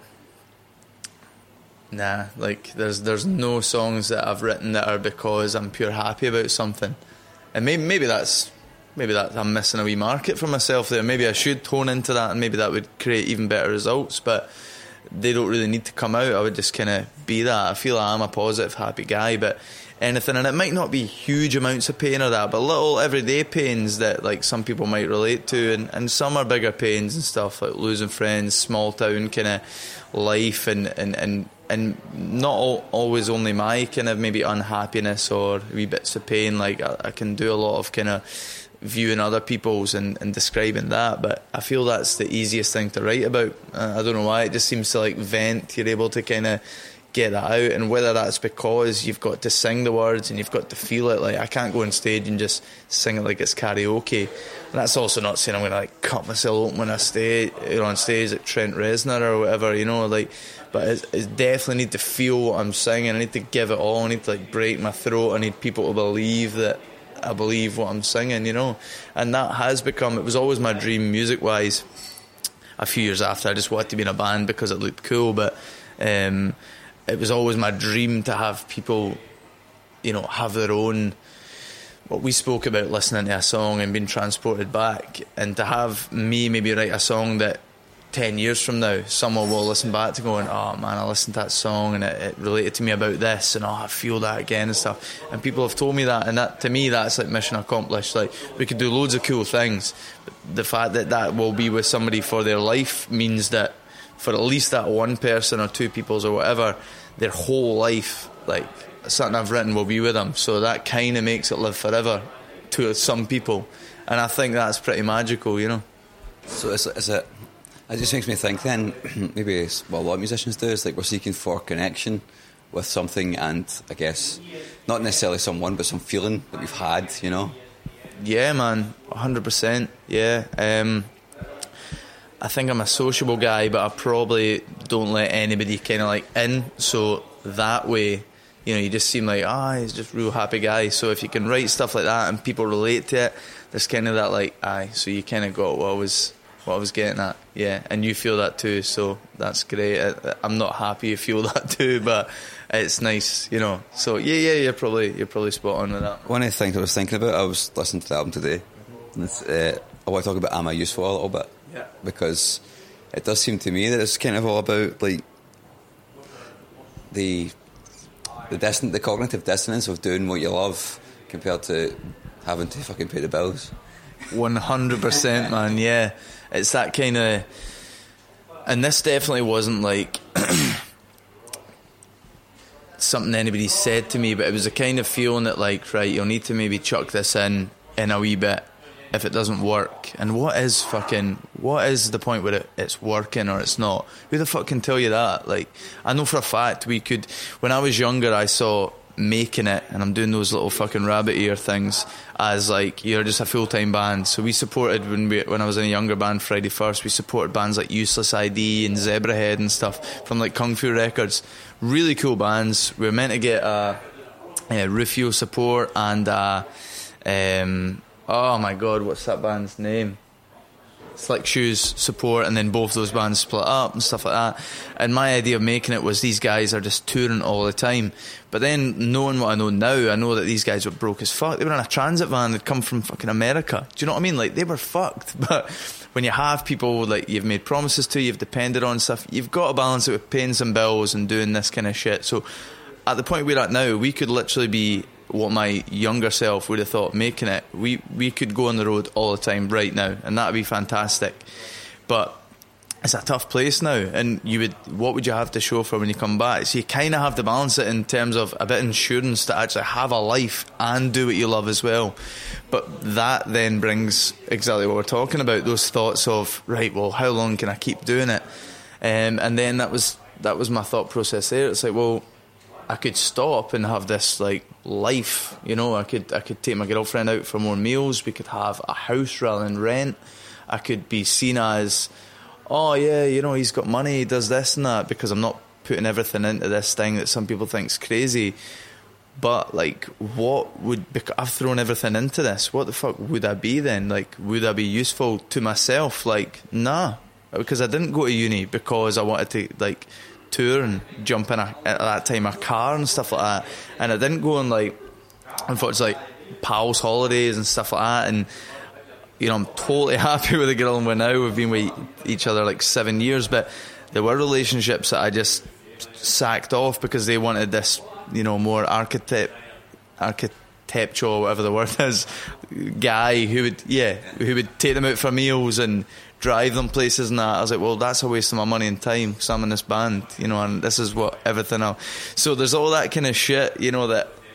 Nah, like there's no songs that I've written that are because I'm pure happy about something. And maybe that's I'm missing a wee market for myself there. Maybe I should tone into that, and maybe that would create even better results, but they don't really need to come out. I would just kind of be that. I feel I'm a positive, happy guy, but anything, and it might not be huge amounts of pain or that, but little everyday pains that like some people might relate to, and some are bigger pains and stuff, like losing friends, small town kind of life, and not always only my kind of maybe unhappiness or wee bits of pain. Like I can do a lot of kind of viewing other people's and describing that, but I feel that's the easiest thing to write about. I don't know why, it just seems to like vent. You're able to kind of get that out, and whether that's because you've got to sing the words and you've got to feel it. Like, I can't go on stage and just sing it like it's karaoke. And that's also not saying I'm going to like cut myself open when I stay on stage like Trent Reznor or whatever, you know, like, but it's definitely need to feel what I'm singing. I need to give it all. I need to like break my throat. I need people to believe that I believe what I'm singing, you know. And that has become, it was always my dream music wise. A few years after, I just wanted to be in a band because it looked cool, but it was always my dream to have people, you know, have their own, what we spoke about, listening to a song and being transported back, and to have me maybe write a song that 10 years from now someone will listen back to going, oh man, I listened to that song and it related to me about this, and I feel that again and stuff. And people have told me that, and that, to me, that's like mission accomplished. Like, we could do loads of cool things, but the fact that that will be with somebody for their life means that for at least that one person or two people's or whatever, their whole life, like, something I've written will be with them. So that kind of makes it live forever to some people, and I think that's pretty magical, you know. So is it, it just makes me think then, maybe what a lot of musicians do is like we're seeking for connection with something, and I guess not necessarily someone, but some feeling that we've had, you know. Yeah, man, 100%. Yeah. I think I'm a sociable guy, but I probably don't let anybody kind of like in. So that way, you know, you just seem like, he's just a real happy guy. So if you can write stuff like that and people relate to it, there's kind of that like, so you kind of got what I was getting at. Yeah, and you feel that too, so that's great. I'm not happy you feel that too, but it's nice, you know. So yeah, you're probably spot on with that. One of the things I was thinking about, I was listening to the album today, and it's, I want to talk about Am I Useful a little bit, yeah, because it does seem to me that it's kind of all about like the cognitive dissonance of doing what you love compared to having to fucking pay the bills. 100%, man. Yeah, it's that kind of, and this definitely wasn't like something anybody said to me, but it was a kind of feeling that like, right, you'll need to maybe chuck this in a wee bit if it doesn't work. And what is the point where it's working or it's not? Who the fuck can tell you that? Like, I know for a fact we could, when I was younger, I saw Making It, and I'm doing those little fucking rabbit ear things, as like, you're just a full-time band. So we supported, when I was in a younger band, Friday First, we supported bands like Useless ID and Zebrahead and stuff from like Kung Fu Records. Really cool bands. We were meant to get Rufio support and oh my god, what's that band's name? Slick Shoes support, and then both those bands split up and stuff like that. And my idea of Making It was these guys are just touring all the time. But then, knowing what I know now, I know that these guys were broke as fuck. They were in a transit van, they'd come from fucking America. Do you know what I mean? Like, they were fucked. But when you have people like you've made promises to, you've depended on stuff, you've got to balance it with paying some bills and doing this kind of shit. So at the point we're at now, we could literally be what my younger self would have thought Making It. We could go on the road all the time right now, and that would be fantastic. But it's a tough place now, and what would you have to show for when you come back? So you kind of have to balance it in terms of a bit of insurance to actually have a life and do what you love as well. But that then brings exactly what we're talking about, those thoughts of, right, well, how long can I keep doing it? And then that was my thought process there. It's like, well, I could stop and have this like life, you know. I could take my girlfriend out for more meals. We could have a house rather than rent. I could be seen as, oh yeah, you know, he's got money, he does this and that, because I'm not putting everything into this thing that some people think's crazy. But like, I've thrown everything into this. What the fuck would I be then? Like, would I be useful to myself? Like, nah, because I didn't go to uni because I wanted to like tour and jump in at that time a car and stuff like that, and I didn't go on like, unfortunately, like pals holidays and stuff like that. And you know, I'm totally happy with the girl I'm with now. We've been with each other like 7 years, but there were relationships that I just sacked off because they wanted this, you know, more architectural, whatever the word is, guy who would take them out for meals and drive them places and that. I was like, well, that's a waste of my money and time because I'm in this band, you know, and this is what everything else. So there's all that kind of shit, you know, that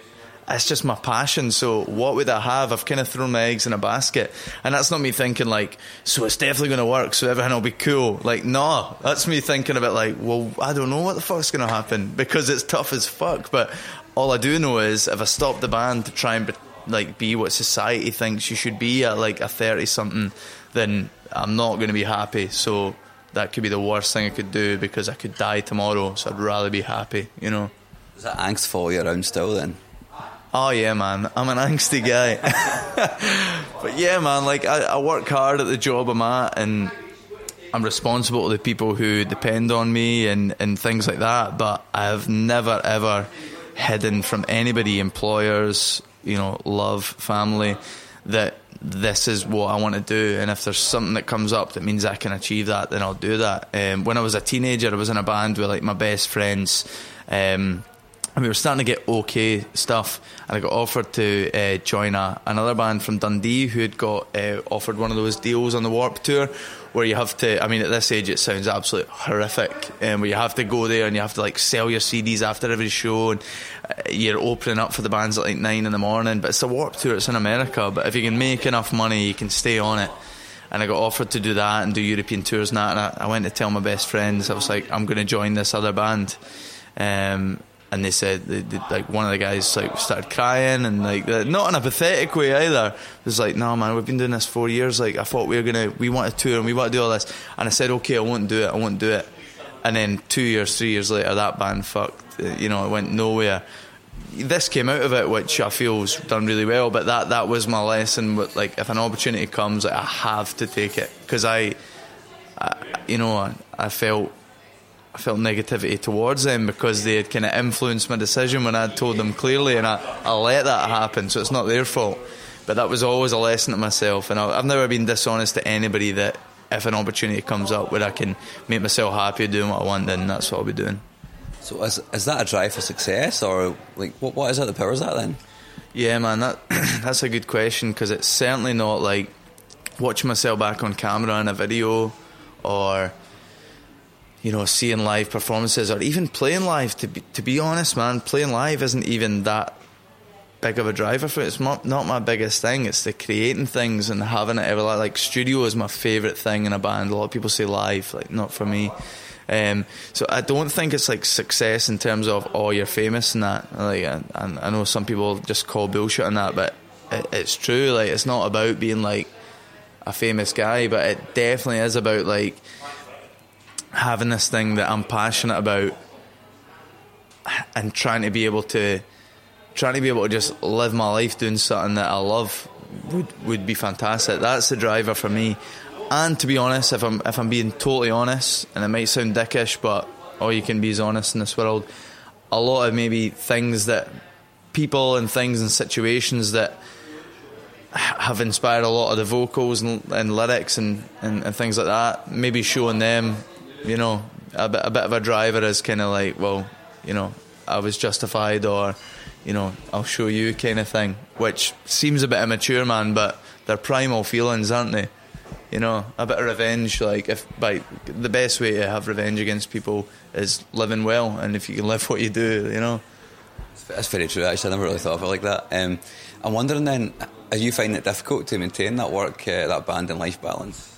it's just my passion. So what would I have? I've kind of thrown my eggs in a basket, and that's not me thinking like, so it's definitely going to work, so everything will be cool. Like, no, that's me thinking about like, well, I don't know what the fuck's going to happen, because it's tough as fuck. But all I do know is if I stop the band to try and be what society thinks you should be at like a 30-something, then I'm not going to be happy. So that could be the worst thing I could do, because I could die tomorrow, so I'd rather be happy, you know. Does that angst follow you around still then? Oh yeah, man, I'm an angsty guy. But yeah, man, like I work hard at the job I'm at, and I'm responsible to the people who depend on me and things like that, but I have never ever hidden from anybody, employers, you know, love, family, that this is what I want to do, and if there's something that comes up that means I can achieve that, then I'll do that. When I was a teenager, I was in a band with like my best friends, and we were starting to get okay stuff, and I got offered to join another band from Dundee who had got offered one of those deals on the Warped Tour where you have to, I mean at this age it sounds absolutely horrific, where you have to go there and you have to like sell your CDs after every show, and you're opening up for the bands at like 9 in the morning, but it's the Warped Tour, it's in America, but if you can make enough money you can stay on it. And I got offered to do that and do European tours and that, and I went to tell my best friends, I was like, I'm going to join this other band, and they said they like one of the guys like started crying, and like not in a pathetic way either. It was like, no man, we've been doing this 4 years, like I thought we want to tour and we want to do all this, and I said okay, I won't do it. And then 2 years, 3 years later, that band fucked, you know, it went nowhere. This came out of it, which I feel's done really well, but that was my lesson. Like if an opportunity comes, like, I have to take it, because I felt negativity towards them because they had kind of influenced my decision when I'd told them clearly, and I let that happen, so it's not their fault. But that was always a lesson to myself, and I've never been dishonest to anybody, that if an opportunity comes up where I can make myself happy doing what I want, then that's what I'll be doing. So is that a drive for success, or like what is it that powers that then? Yeah man, that's a good question, because it's certainly not like watching myself back on camera in a video, or you know, seeing live performances, or even playing live. To be honest, man, playing live isn't even that big of a driver for it. It's not my biggest thing. It's the creating things and having it ever. Like studio is my favourite thing in a band. A lot of people say live, like not for me. So I don't think it's like success in terms of, oh, you're famous and that. Like I know some people just call bullshit on that, but it's true. Like it's not about being like a famous guy, but it definitely is about like having this thing that I'm passionate about, and trying to be able to just live my life doing something that I love would be fantastic. That's the driver for me. And to be honest, if I'm being totally honest, and it might sound dickish, but all you can be is honest in this world, a lot of maybe things that people and things and situations that have inspired a lot of the vocals and lyrics and things like that, maybe showing them, you know, a bit of a driver is kind of like, well, you know, I was justified, or, you know, I'll show you kind of thing, which seems a bit immature, man, but they're primal feelings, aren't they? You know, a bit of revenge. Like, the best way to have revenge against people is living well, and if you can live what you do, you know. That's very true, actually. I never really thought of it like that. I'm wondering then, are you finding it difficult to maintain that work, that band and life balance?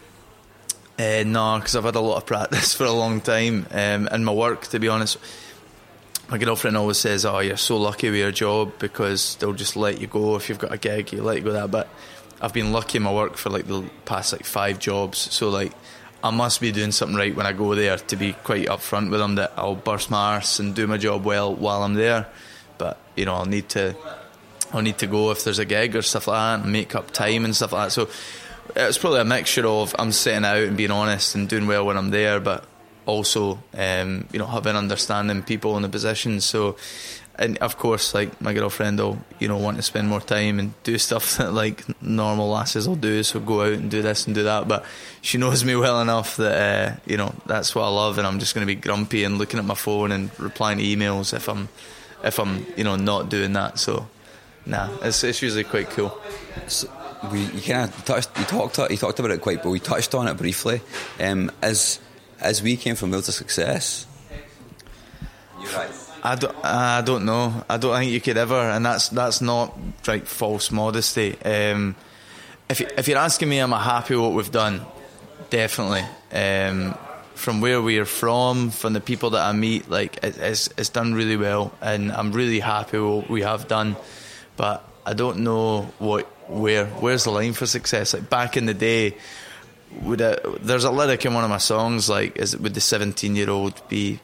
No, because I've had a lot of practice for a long time, and my work, to be honest, my girlfriend always says, oh, you're so lucky with your job, because they'll just let you go if you've got a gig, you let you go that. But I've been lucky in my work for like the past like 5 jobs, so like I must be doing something right when I go there, to be quite upfront with them that I'll burst my arse and do my job well while I'm there. But you know, I'll need to go if there's a gig or stuff like that, and make up time and stuff like that. So it's probably a mixture of I'm setting out and being honest and doing well when I'm there, but also you know, having understanding people in the positions. So, and of course, like my girlfriend will, you know, want to spend more time and do stuff that like normal lasses will do, so go out and do this and do that. But she knows me well enough that you know, that's what I love, and I'm just going to be grumpy and looking at my phone and replying to emails if I'm you know, not doing that. So nah, it's usually quite cool. So you kind of talked about it quite, but we touched on it briefly. As we came from Will to Success, you're right. I don't know. I don't think you could ever, and that's not like false modesty. If you're asking me, am I happy with what we've done? Definitely. From where we are from the people that I meet, like it's done really well, and I'm really happy with what we have done. But I don't know where's the line for success. Like back in the day, there's a lyric in one of my songs, like, would the 17-year-old be,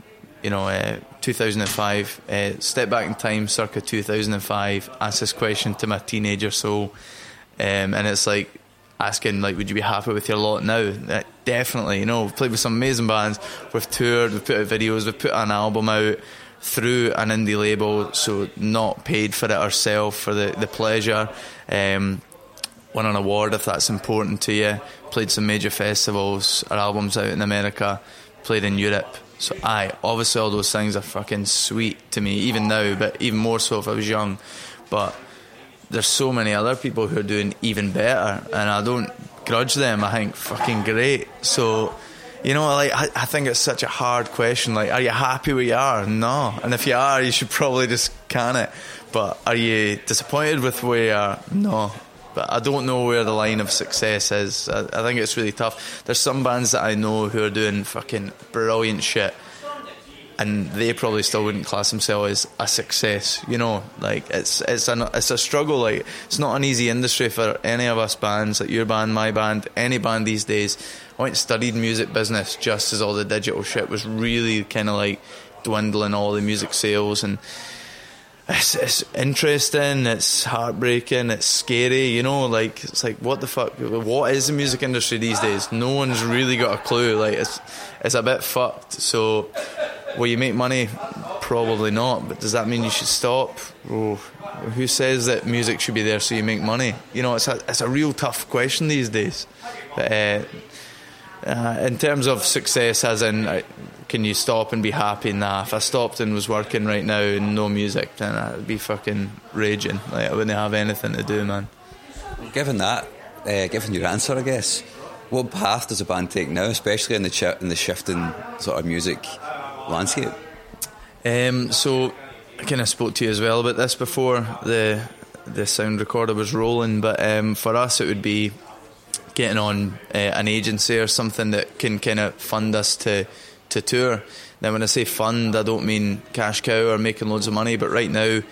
2005, step back in time circa 2005, ask this question to my teenager soul, and it's like asking, like, would you be happy with your lot now? Definitely. We've played with some amazing bands, we've toured, we've put out videos, we've put an album out through an indie label, so not paid for it ourselves, for the pleasure. Won an award, if that's important to you. Played some major festivals. Our album's out in America. Played in Europe. So obviously all those things are fucking sweet to me, even now, but even more so if I was young. But there's so many other people who are doing even better, and I don't grudge them. I think fucking great. So, I think it's such a hard question. Like, are you happy where you are? No. And if you are, you should probably just can it. But are you disappointed with where you are? No. But I don't know where the line of success is. I think it's really tough. There's some bands that I know who are doing fucking brilliant shit, and they probably still wouldn't class themselves as a success. Like it's a struggle. Like, it's not an easy industry for any of us bands, like your band, my band, any band these days. I went and studied music business just as all the digital shit was really kind of like dwindling, all the music sales, and it's interesting, it's heartbreaking, it's scary, it's like, what the fuck, what is the music industry these days? No one's really got a clue. Like, it's a bit fucked. So will you make money? Probably not. But does that mean you should stop? Oh, who says that music should be there so you make money? It's a real tough question these days. But in terms of success, as in, can you stop and be happy? Nah. If I stopped and was working right now and no music, then I'd be fucking raging. Like, I wouldn't have anything to do, man. Given your answer, I guess, what path does a band take now, especially in the shifting sort of music landscape? So I kind of spoke to you as well about this before the sound recorder was rolling, but for us it would be getting on an agency or something that can kind of fund us to tour. Now, when I say fund, I don't mean cash cow or making loads of money, but right now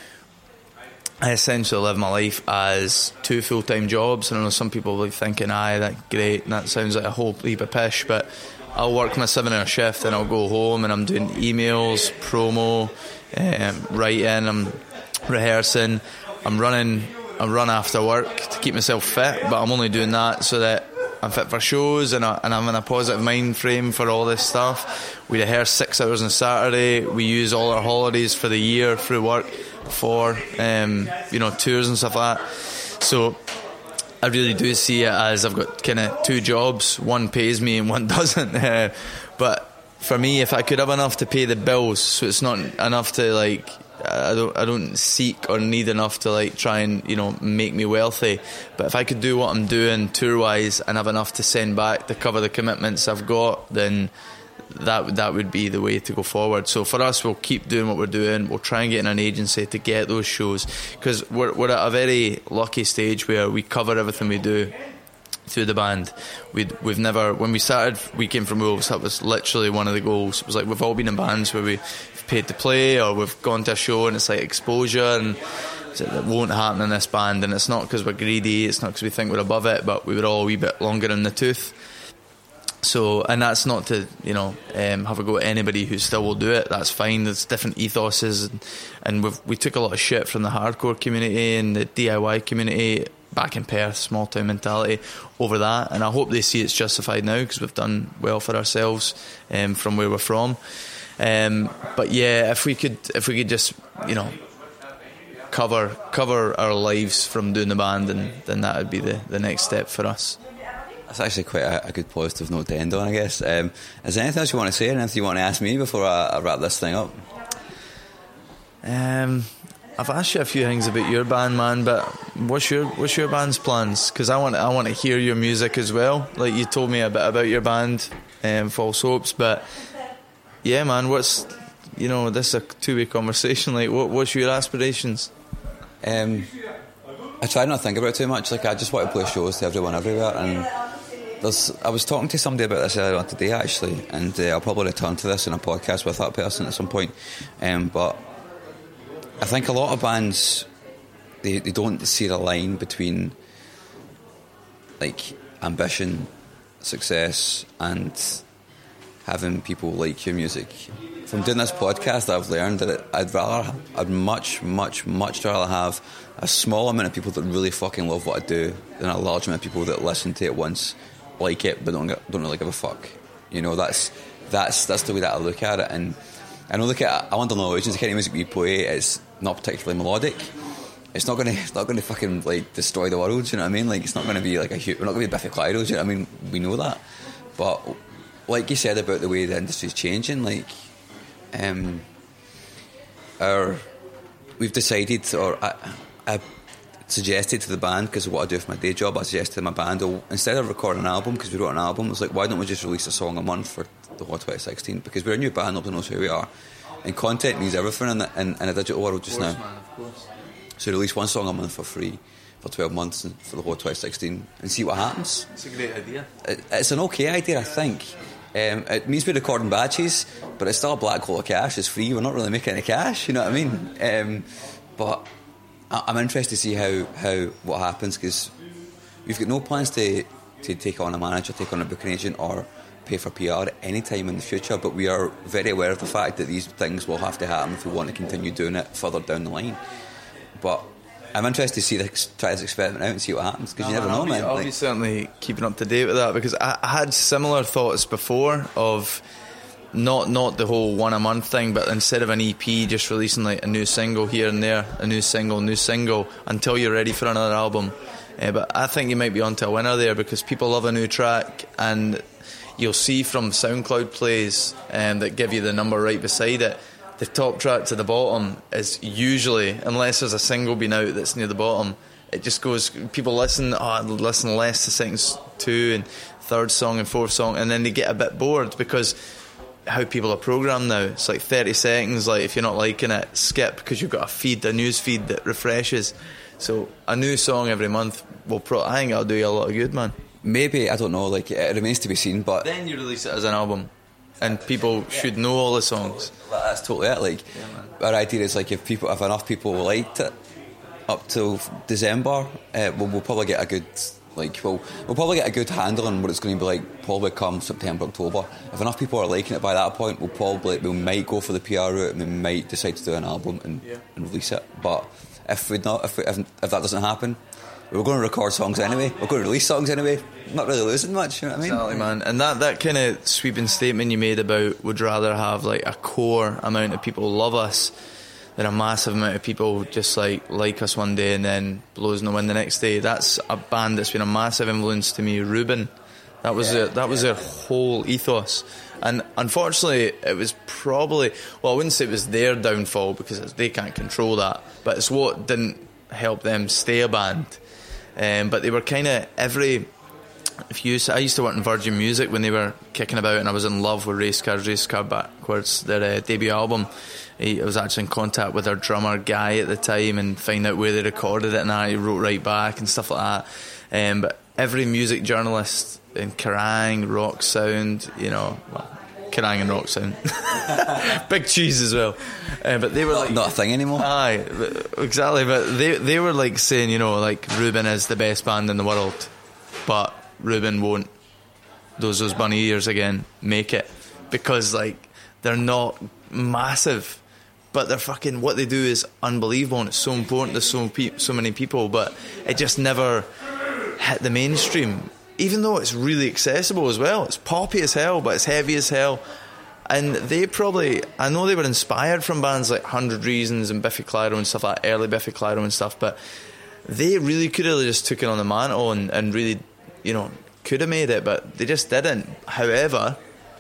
I essentially live my life as 2 full-time jobs. I know some people will be thinking, that's great, and that sounds like a whole heap of pish, but I'll work my 7-hour shift and I'll go home and I'm doing emails, promo, writing, I'm rehearsing, I run after work to keep myself fit, but I'm only doing that so that I'm fit for shows and I'm in a positive mind frame for all this stuff. We rehearse 6 hours on Saturday. We use all our holidays for the year through work for tours and stuff like that. So I really do see it as I've got kind of 2 jobs. One pays me and one doesn't. But for me, if I could have enough to pay the bills, so it's not enough to like, I don't seek or need enough to like try and make me wealthy, but if I could do what I'm doing tour wise and have enough to send back to cover the commitments I've got, then that would be the way to go forward. So for us, we'll keep doing what we're doing. We'll try and get in an agency to get those shows, because we're at a very lucky stage where we cover everything we do through the band. We've never, when we started We Came From Wolves, that was literally one of the goals. It was like, we've all been in bands where we've paid to play or we've gone to a show and it's like exposure, and that won't happen in this band. And it's not because we're greedy, it's not because we think we're above it, but we were all a wee bit longer in the tooth. So, and that's not to have a go at anybody who still will do it. That's fine. There's different ethoses, and we took a lot of shit from the hardcore community and the DIY community back in Perth, small town mentality, over that, and I hope they see it's justified now, because we've done well for ourselves from where we're from. But yeah, if we could just cover our lives from doing the band, then that would be the next step for us. That's actually quite a good positive note to end on, I guess. Is there anything else you want to say, or anything you want to ask me before I wrap this thing up? I've asked you a few things about your band, man, but what's your band's plans? Because I want to hear your music as well. Like, you told me a bit about your band, False Hopes, but yeah, man, what's you know, this is a two-way conversation. Like, what's your aspirations? I try not to think about it too much. Like, I just want to play shows to everyone everywhere. And I was talking to somebody about this earlier on today, actually, and I'll probably return to this in a podcast with that person at some point. But I think a lot of bands, they don't see the line between like ambition, success, and having people like your music. From doing this podcast, I've learned that I'd much rather have a small amount of people that really fucking love what I do than a large amount of people that listen to it once, like it, but don't really give a fuck. You know, that's the way that I look at it. And I know, look at I Under No Illusions, the kind of music we play, it's not particularly melodic. It's not going to fucking like destroy the world. Do you know what I mean? Like, it's not going to be like we're not going to be Biffy Clyro. Do you know what I mean? We know that, but like you said about the way the industry's changing, like, we've decided, or I suggested to the band, because of what I do for my day job, I suggested to my band, instead of recording an album, because we wrote an album, it's like, why don't we just release a song a month for the whole 2016? Because we're a new band, nobody knows who we are, and content means everything in a digital world just now. Of course. So release one song a month for free for 12 months for the whole 2016 and see what happens. It's a great idea. It's an okay idea, I think. It means we're recording batches, but it's still a black hole of cash. It's free. We're not really making any cash. You know what I mean? But I'm interested to see how what happens, because we've got no plans to take on a manager, take on a booking agent, or pay for PR at any time in the future. But we are very aware of the fact that these things will have to happen if we want to continue doing it further down the line. But I'm interested to try this experiment out and see what happens, because you never know, man. I'll be certainly keeping up to date with that, because I had similar thoughts before of not the whole one a month thing, but instead of an EP, just releasing like a new single here and there, a new single until you're ready for another album. But I think you might be onto a winner there, because people love a new track, and you'll see from SoundCloud plays that give you the number right beside it, the top track to the bottom is usually, unless there's a single been out that's near the bottom, it just goes, people listen less to seconds 2 and third song and fourth song, and then they get a bit bored, because how people are programmed now, it's like 30 seconds, like if you're not liking it, skip, because you've got a news feed that refreshes. So a new song every month I think it'll do you a lot of good, man. Maybe, I don't know, like, it remains to be seen, but then you release it as an album and people should know all the songs. That's totally it. Like, our idea is, like, if enough people liked it up till December, we'll probably get a good, like, we'll probably get a good handle on what it's going to be like probably come September, October. If enough people are liking it by that point, we might go for the PR route, and we might decide to do an album and release it. But if that doesn't happen, we're going to record songs anyway, we're going to release songs anyway, not really losing much, you know what I mean? Exactly, man. And that kind of sweeping statement you made about would rather have like a core amount of people love us than a massive amount of people just like us one day and then blows in the wind the next day. That's a band that's been a massive influence to me, Reuben. That was their whole ethos. And unfortunately, it was probably, well, I wouldn't say it was their downfall, because they can't control that, but it's what didn't help them stay a band. But they were kind of I used to work in Virgin Music when they were kicking about, and I was in love with Race Car Backwards, their debut album. I was actually in contact with their drummer Guy at the time and find out where they recorded it, and I wrote right back and stuff like that. But every music journalist in Kerrang, Rock Sound, Kerrang and Rock Sound, Big Cheese as well. But they were not a thing anymore. Aye, exactly. But they were like saying, like, Reuben is the best band in the world, but Reuben won't, those bunny ears again, make it, because like they're not massive, but they're fucking, what they do is unbelievable, and it's so important to so many people, but it just never hit the mainstream, even though it's really accessible as well. It's poppy as hell, but it's heavy as hell. And I know they were inspired from bands like 100 Reasons and Biffy Clyro and stuff like that, early Biffy Clyro and stuff, but they really could have just took it on the mantle and really, could have made it, but they just didn't. However,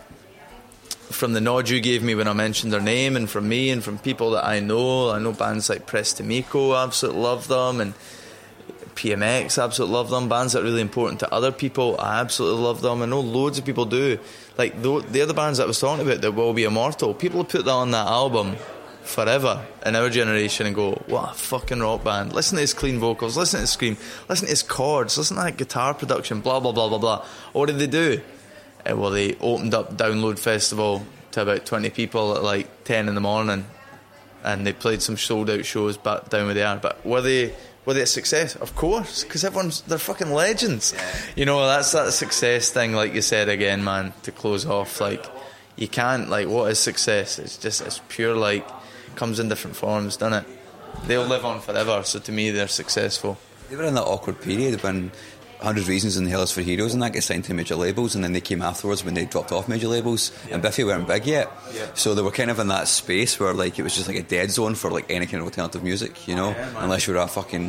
from the nod you gave me when I mentioned their name, and from me and from people that I know bands like Prestamico, absolutely love them, and PMX, absolutely love them. Bands that are really important to other people, I absolutely love them. I know loads of people do. Like, they're the bands that I was talking about that will be immortal. People have put that on that album forever in our generation and go, what a fucking rock band. Listen to his clean vocals, listen to his scream, listen to his chords, listen to that guitar production, blah, blah, blah, blah, blah. What did they do? Well, they opened up Download Festival to about 20 people at like 10 in the morning, and they played some sold out shows back down where they are. But were they a success? Of course, because they're fucking legends. You know, that's that success thing, like you said again, man, to close off. Like, you can't, like, what is success? It's pure, like, comes in different forms, doesn't it? They'll live on forever, so to me they're successful. They were in that awkward period when 100 Reasons and Hell is for Heroes and that get signed to major labels, and then they came afterwards when they dropped off major labels, and Biffy weren't big yet. So they were kind of in that space where, like, it was just like a dead zone for like any kind of alternative music, you know, unless you were a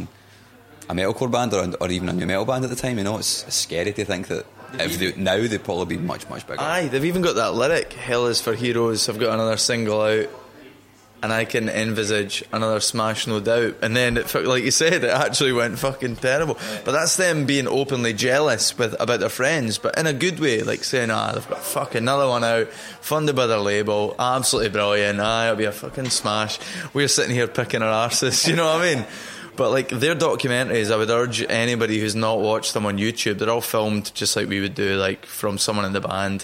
metalcore band or even a new metal band at the time. You know, it's scary to think that now they'd probably be much, much bigger. Aye, they've even got that lyric, Hell is for Heroes. I've got another single out, and I can envisage another smash, no doubt. And then, like you said, it actually went fucking terrible. But that's them being openly jealous about their friends, but in a good way, like saying, they've got fucking another one out, funded by their label, absolutely brilliant, it'll be a fucking smash. We're sitting here picking our arses, you know what I mean? But like, their documentaries, I would urge anybody who's not watched them on YouTube, they're all filmed just like we would do, like from someone in the band.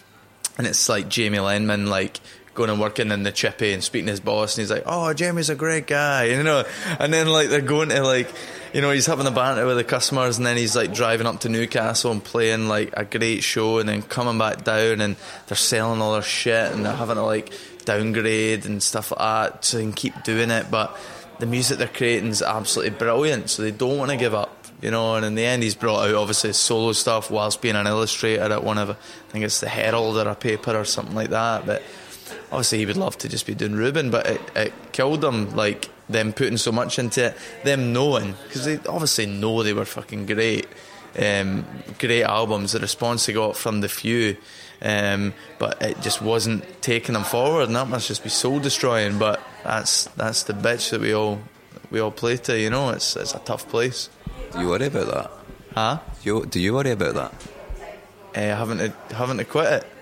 And it's like Jamie Lenman, like, going and working in the chippy and speaking to his boss, and he's like, oh, Jamie's a great guy, you know. And then, like, they're going to, like, you know, he's having a banter with the customers, and then he's like driving up to Newcastle and playing like a great show, and then coming back down, and they're selling all their shit, and they're having to like downgrade and stuff like that so they can keep doing it. But the music they're creating is absolutely brilliant, so they don't want to give up, you know. And in the end, he's brought out obviously his solo stuff whilst being an illustrator at one of, I think it's the Herald or a paper or something like that. But obviously he would love to just be doing Reuben, but it killed them, like, them putting so much into it, them knowing, because they obviously know they were fucking great albums, the response they got from the few, but it just wasn't taking them forward, and that must just be soul destroying. But that's the bitch that we all play to, you know. It's a tough place. Do you worry about that? Huh? Do you worry about that? Having to quit it.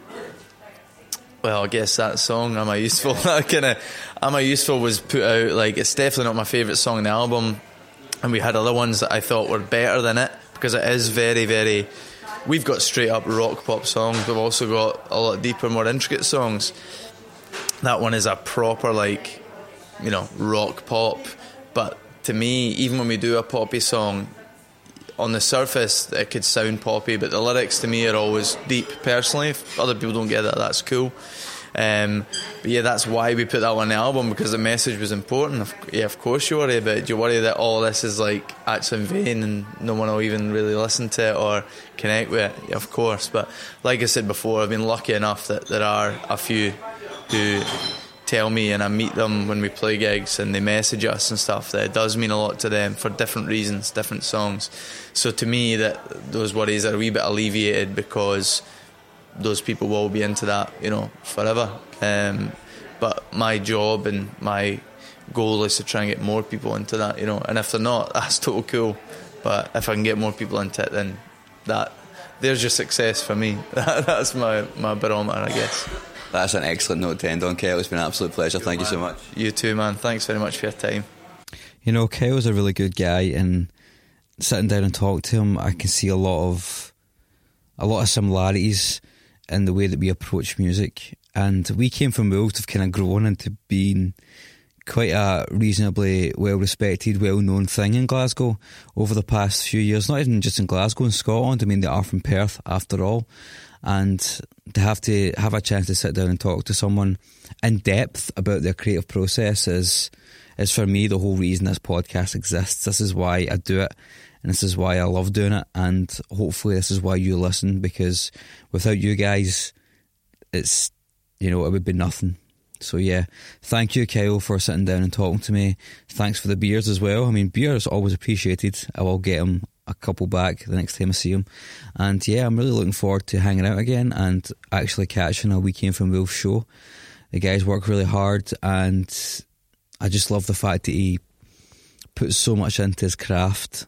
Well, I guess that song, Am I Useful? Am I Useful was put out, like, it's definitely not my favourite song on the album, and we had other ones that I thought were better than it, because it is very, very, we've got straight up rock pop songs, we've also got a lot deeper, more intricate songs. That one is a proper, like, you know, rock pop, but to me, even when we do a poppy song, on the surface it could sound poppy, but the lyrics to me are always deep personally. If other people don't get that, that's cool. But yeah, that's why we put that one on the album, because the message was important. Of course you worry about it. Do you worry that all this is like actually in vain and no one will even really listen to it or connect with it? Yeah, of course. But like I said before, I've been lucky enough that there are a few who tell me, and I meet them when we play gigs and they message us and stuff, that it does mean a lot to them for different reasons, different songs. So to me, that those worries are a wee bit alleviated, because those people will be into that, you know, forever. But my job and my goal is to try and get more people into that, you know. And if they're not, that's total cool. But if I can get more people into it, then there's your success for me. That's my barometer, I guess. That's an excellent note to end on, Kyle. It's been an absolute pleasure. Thank you so much. You too, man. Thanks very much for your time. You know, Kyle's a really good guy, and sitting down and talking to him, I can see a lot of similarities in the way that we approach music. And we came from Wolves, have kind of grown into being quite a reasonably well-respected, well-known thing in Glasgow over the past few years. Not even just in Glasgow, in Scotland. I mean, they are from Perth, after all. And to have a chance to sit down and talk to someone in depth about their creative process is for me the whole reason this podcast exists. This is why I do it, and this is why I love doing it, and hopefully this is why you listen, because without you guys, it's, you know, it would be nothing. So yeah, thank you, Kyle, for sitting down and talking to me. Thanks for the beers as well. I mean, beer is always appreciated. I will get them a couple back the next time I see him. And yeah, I'm really looking forward to hanging out again and actually catching a Weekend from Wolf show. The guys work really hard, and I just love the fact that he puts so much into his craft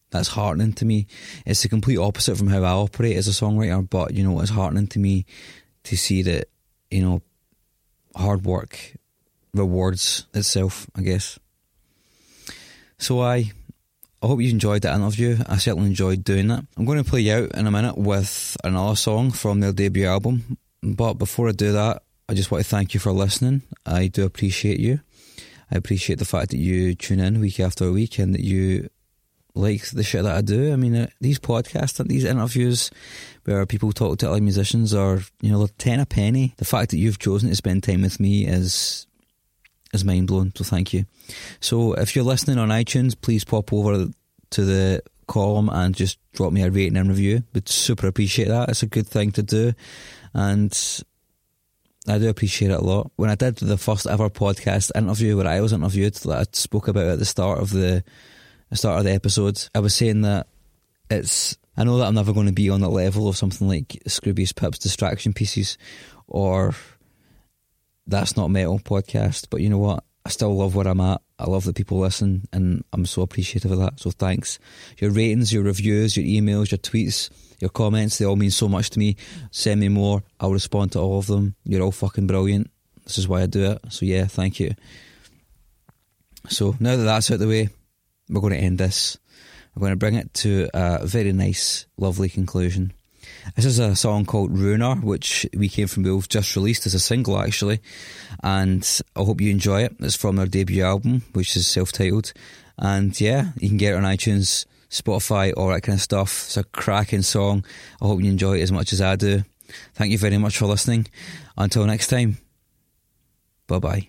that's heartening to me. It's the complete opposite from how I operate as a songwriter, but, you know, it's heartening to me to see that, you know, hard work rewards itself, I guess. So I hope you enjoyed that interview. I certainly enjoyed doing that. I'm going to play you out in a minute with another song from their debut album, but before I do that, I just want to thank you for listening. I do appreciate you. I appreciate the fact that you tune in week after week and that you like the shit that I do. I mean, these podcasts and these interviews where people talk to other musicians are, you know, 10 a penny. The fact that you've chosen to spend time with me is mind-blowing, so thank you. So if you're listening on iTunes, please pop over to the column and just drop me a rating and review. Would super appreciate that. It's a good thing to do, and I do appreciate it a lot. When I did the first ever podcast interview where I was interviewed, that I spoke about at the start of the episode, I was saying that I know that I'm never going to be on the level of something like Scroobius Pip's Distraction Pieces or That's Not Metal podcast, but you know what? I still love where I'm at. I love that people listen, and I'm so appreciative of that, so thanks. Your ratings, your reviews, your emails, your tweets, your comments, they all mean so much to me. Send me more. I'll respond to all of them. You're all fucking brilliant. This is why I do it. So yeah, thank you. So now that that's out of the way, we're going to end this. We're going to bring it to a very nice, lovely conclusion. This is a song called Ruiner, which We Came From Wolves just released as a single, actually, and I hope you enjoy it. It's from their debut album, which is self-titled, and yeah, you can get it on iTunes, Spotify, all that kind of stuff. It's a cracking song. I hope you enjoy it as much as I do. Thank you very much for listening. Until next time, bye-bye.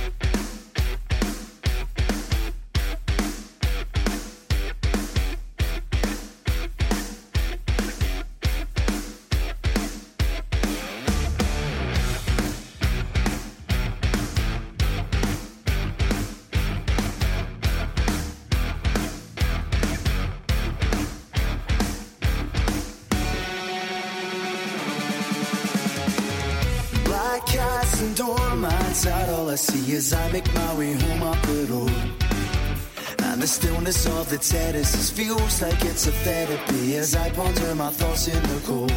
All I see as I make my way home up the road, and the stillness of the terraces feels like it's a therapy as I ponder my thoughts in the cold.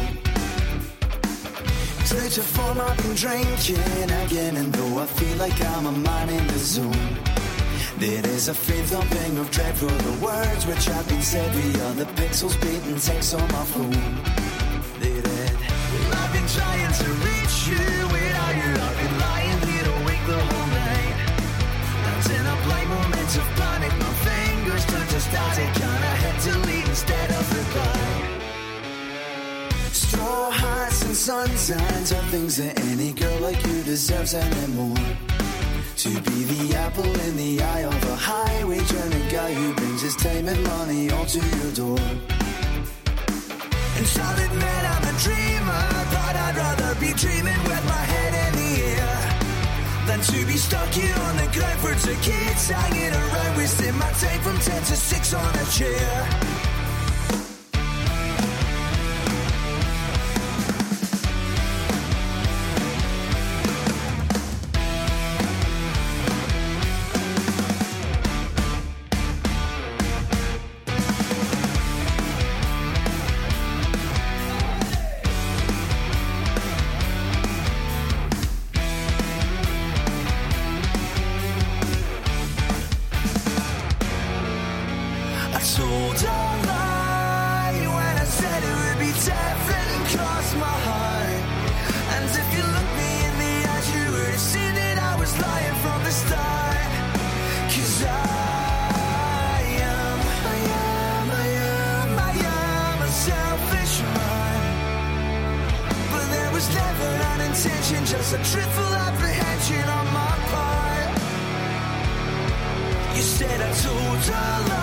True to form, I've been drinking again, and though I feel like I'm a man in the zone, there is a faint thumping of dread for the words which have been said via the pixels beating text on my phone. They read, I've been trying to reach you without you. I've been lying here awake the whole night, and in a blind moment of panic my fingers turn to static and I had to leave instead of reply. Straw hats and sunsets are things that any girl like you deserves anymore. To be the apple in the eye of a highway journey guy who brings his time and money all to your door. And I'll admit I'm a dreamer, but I'd rather be dreaming with my head in the air than to be stuck here on the ground for decades, hanging around, wasting my time from 10 to 6 on a chair. Just a truthful apprehension on my part. You said I told a lie.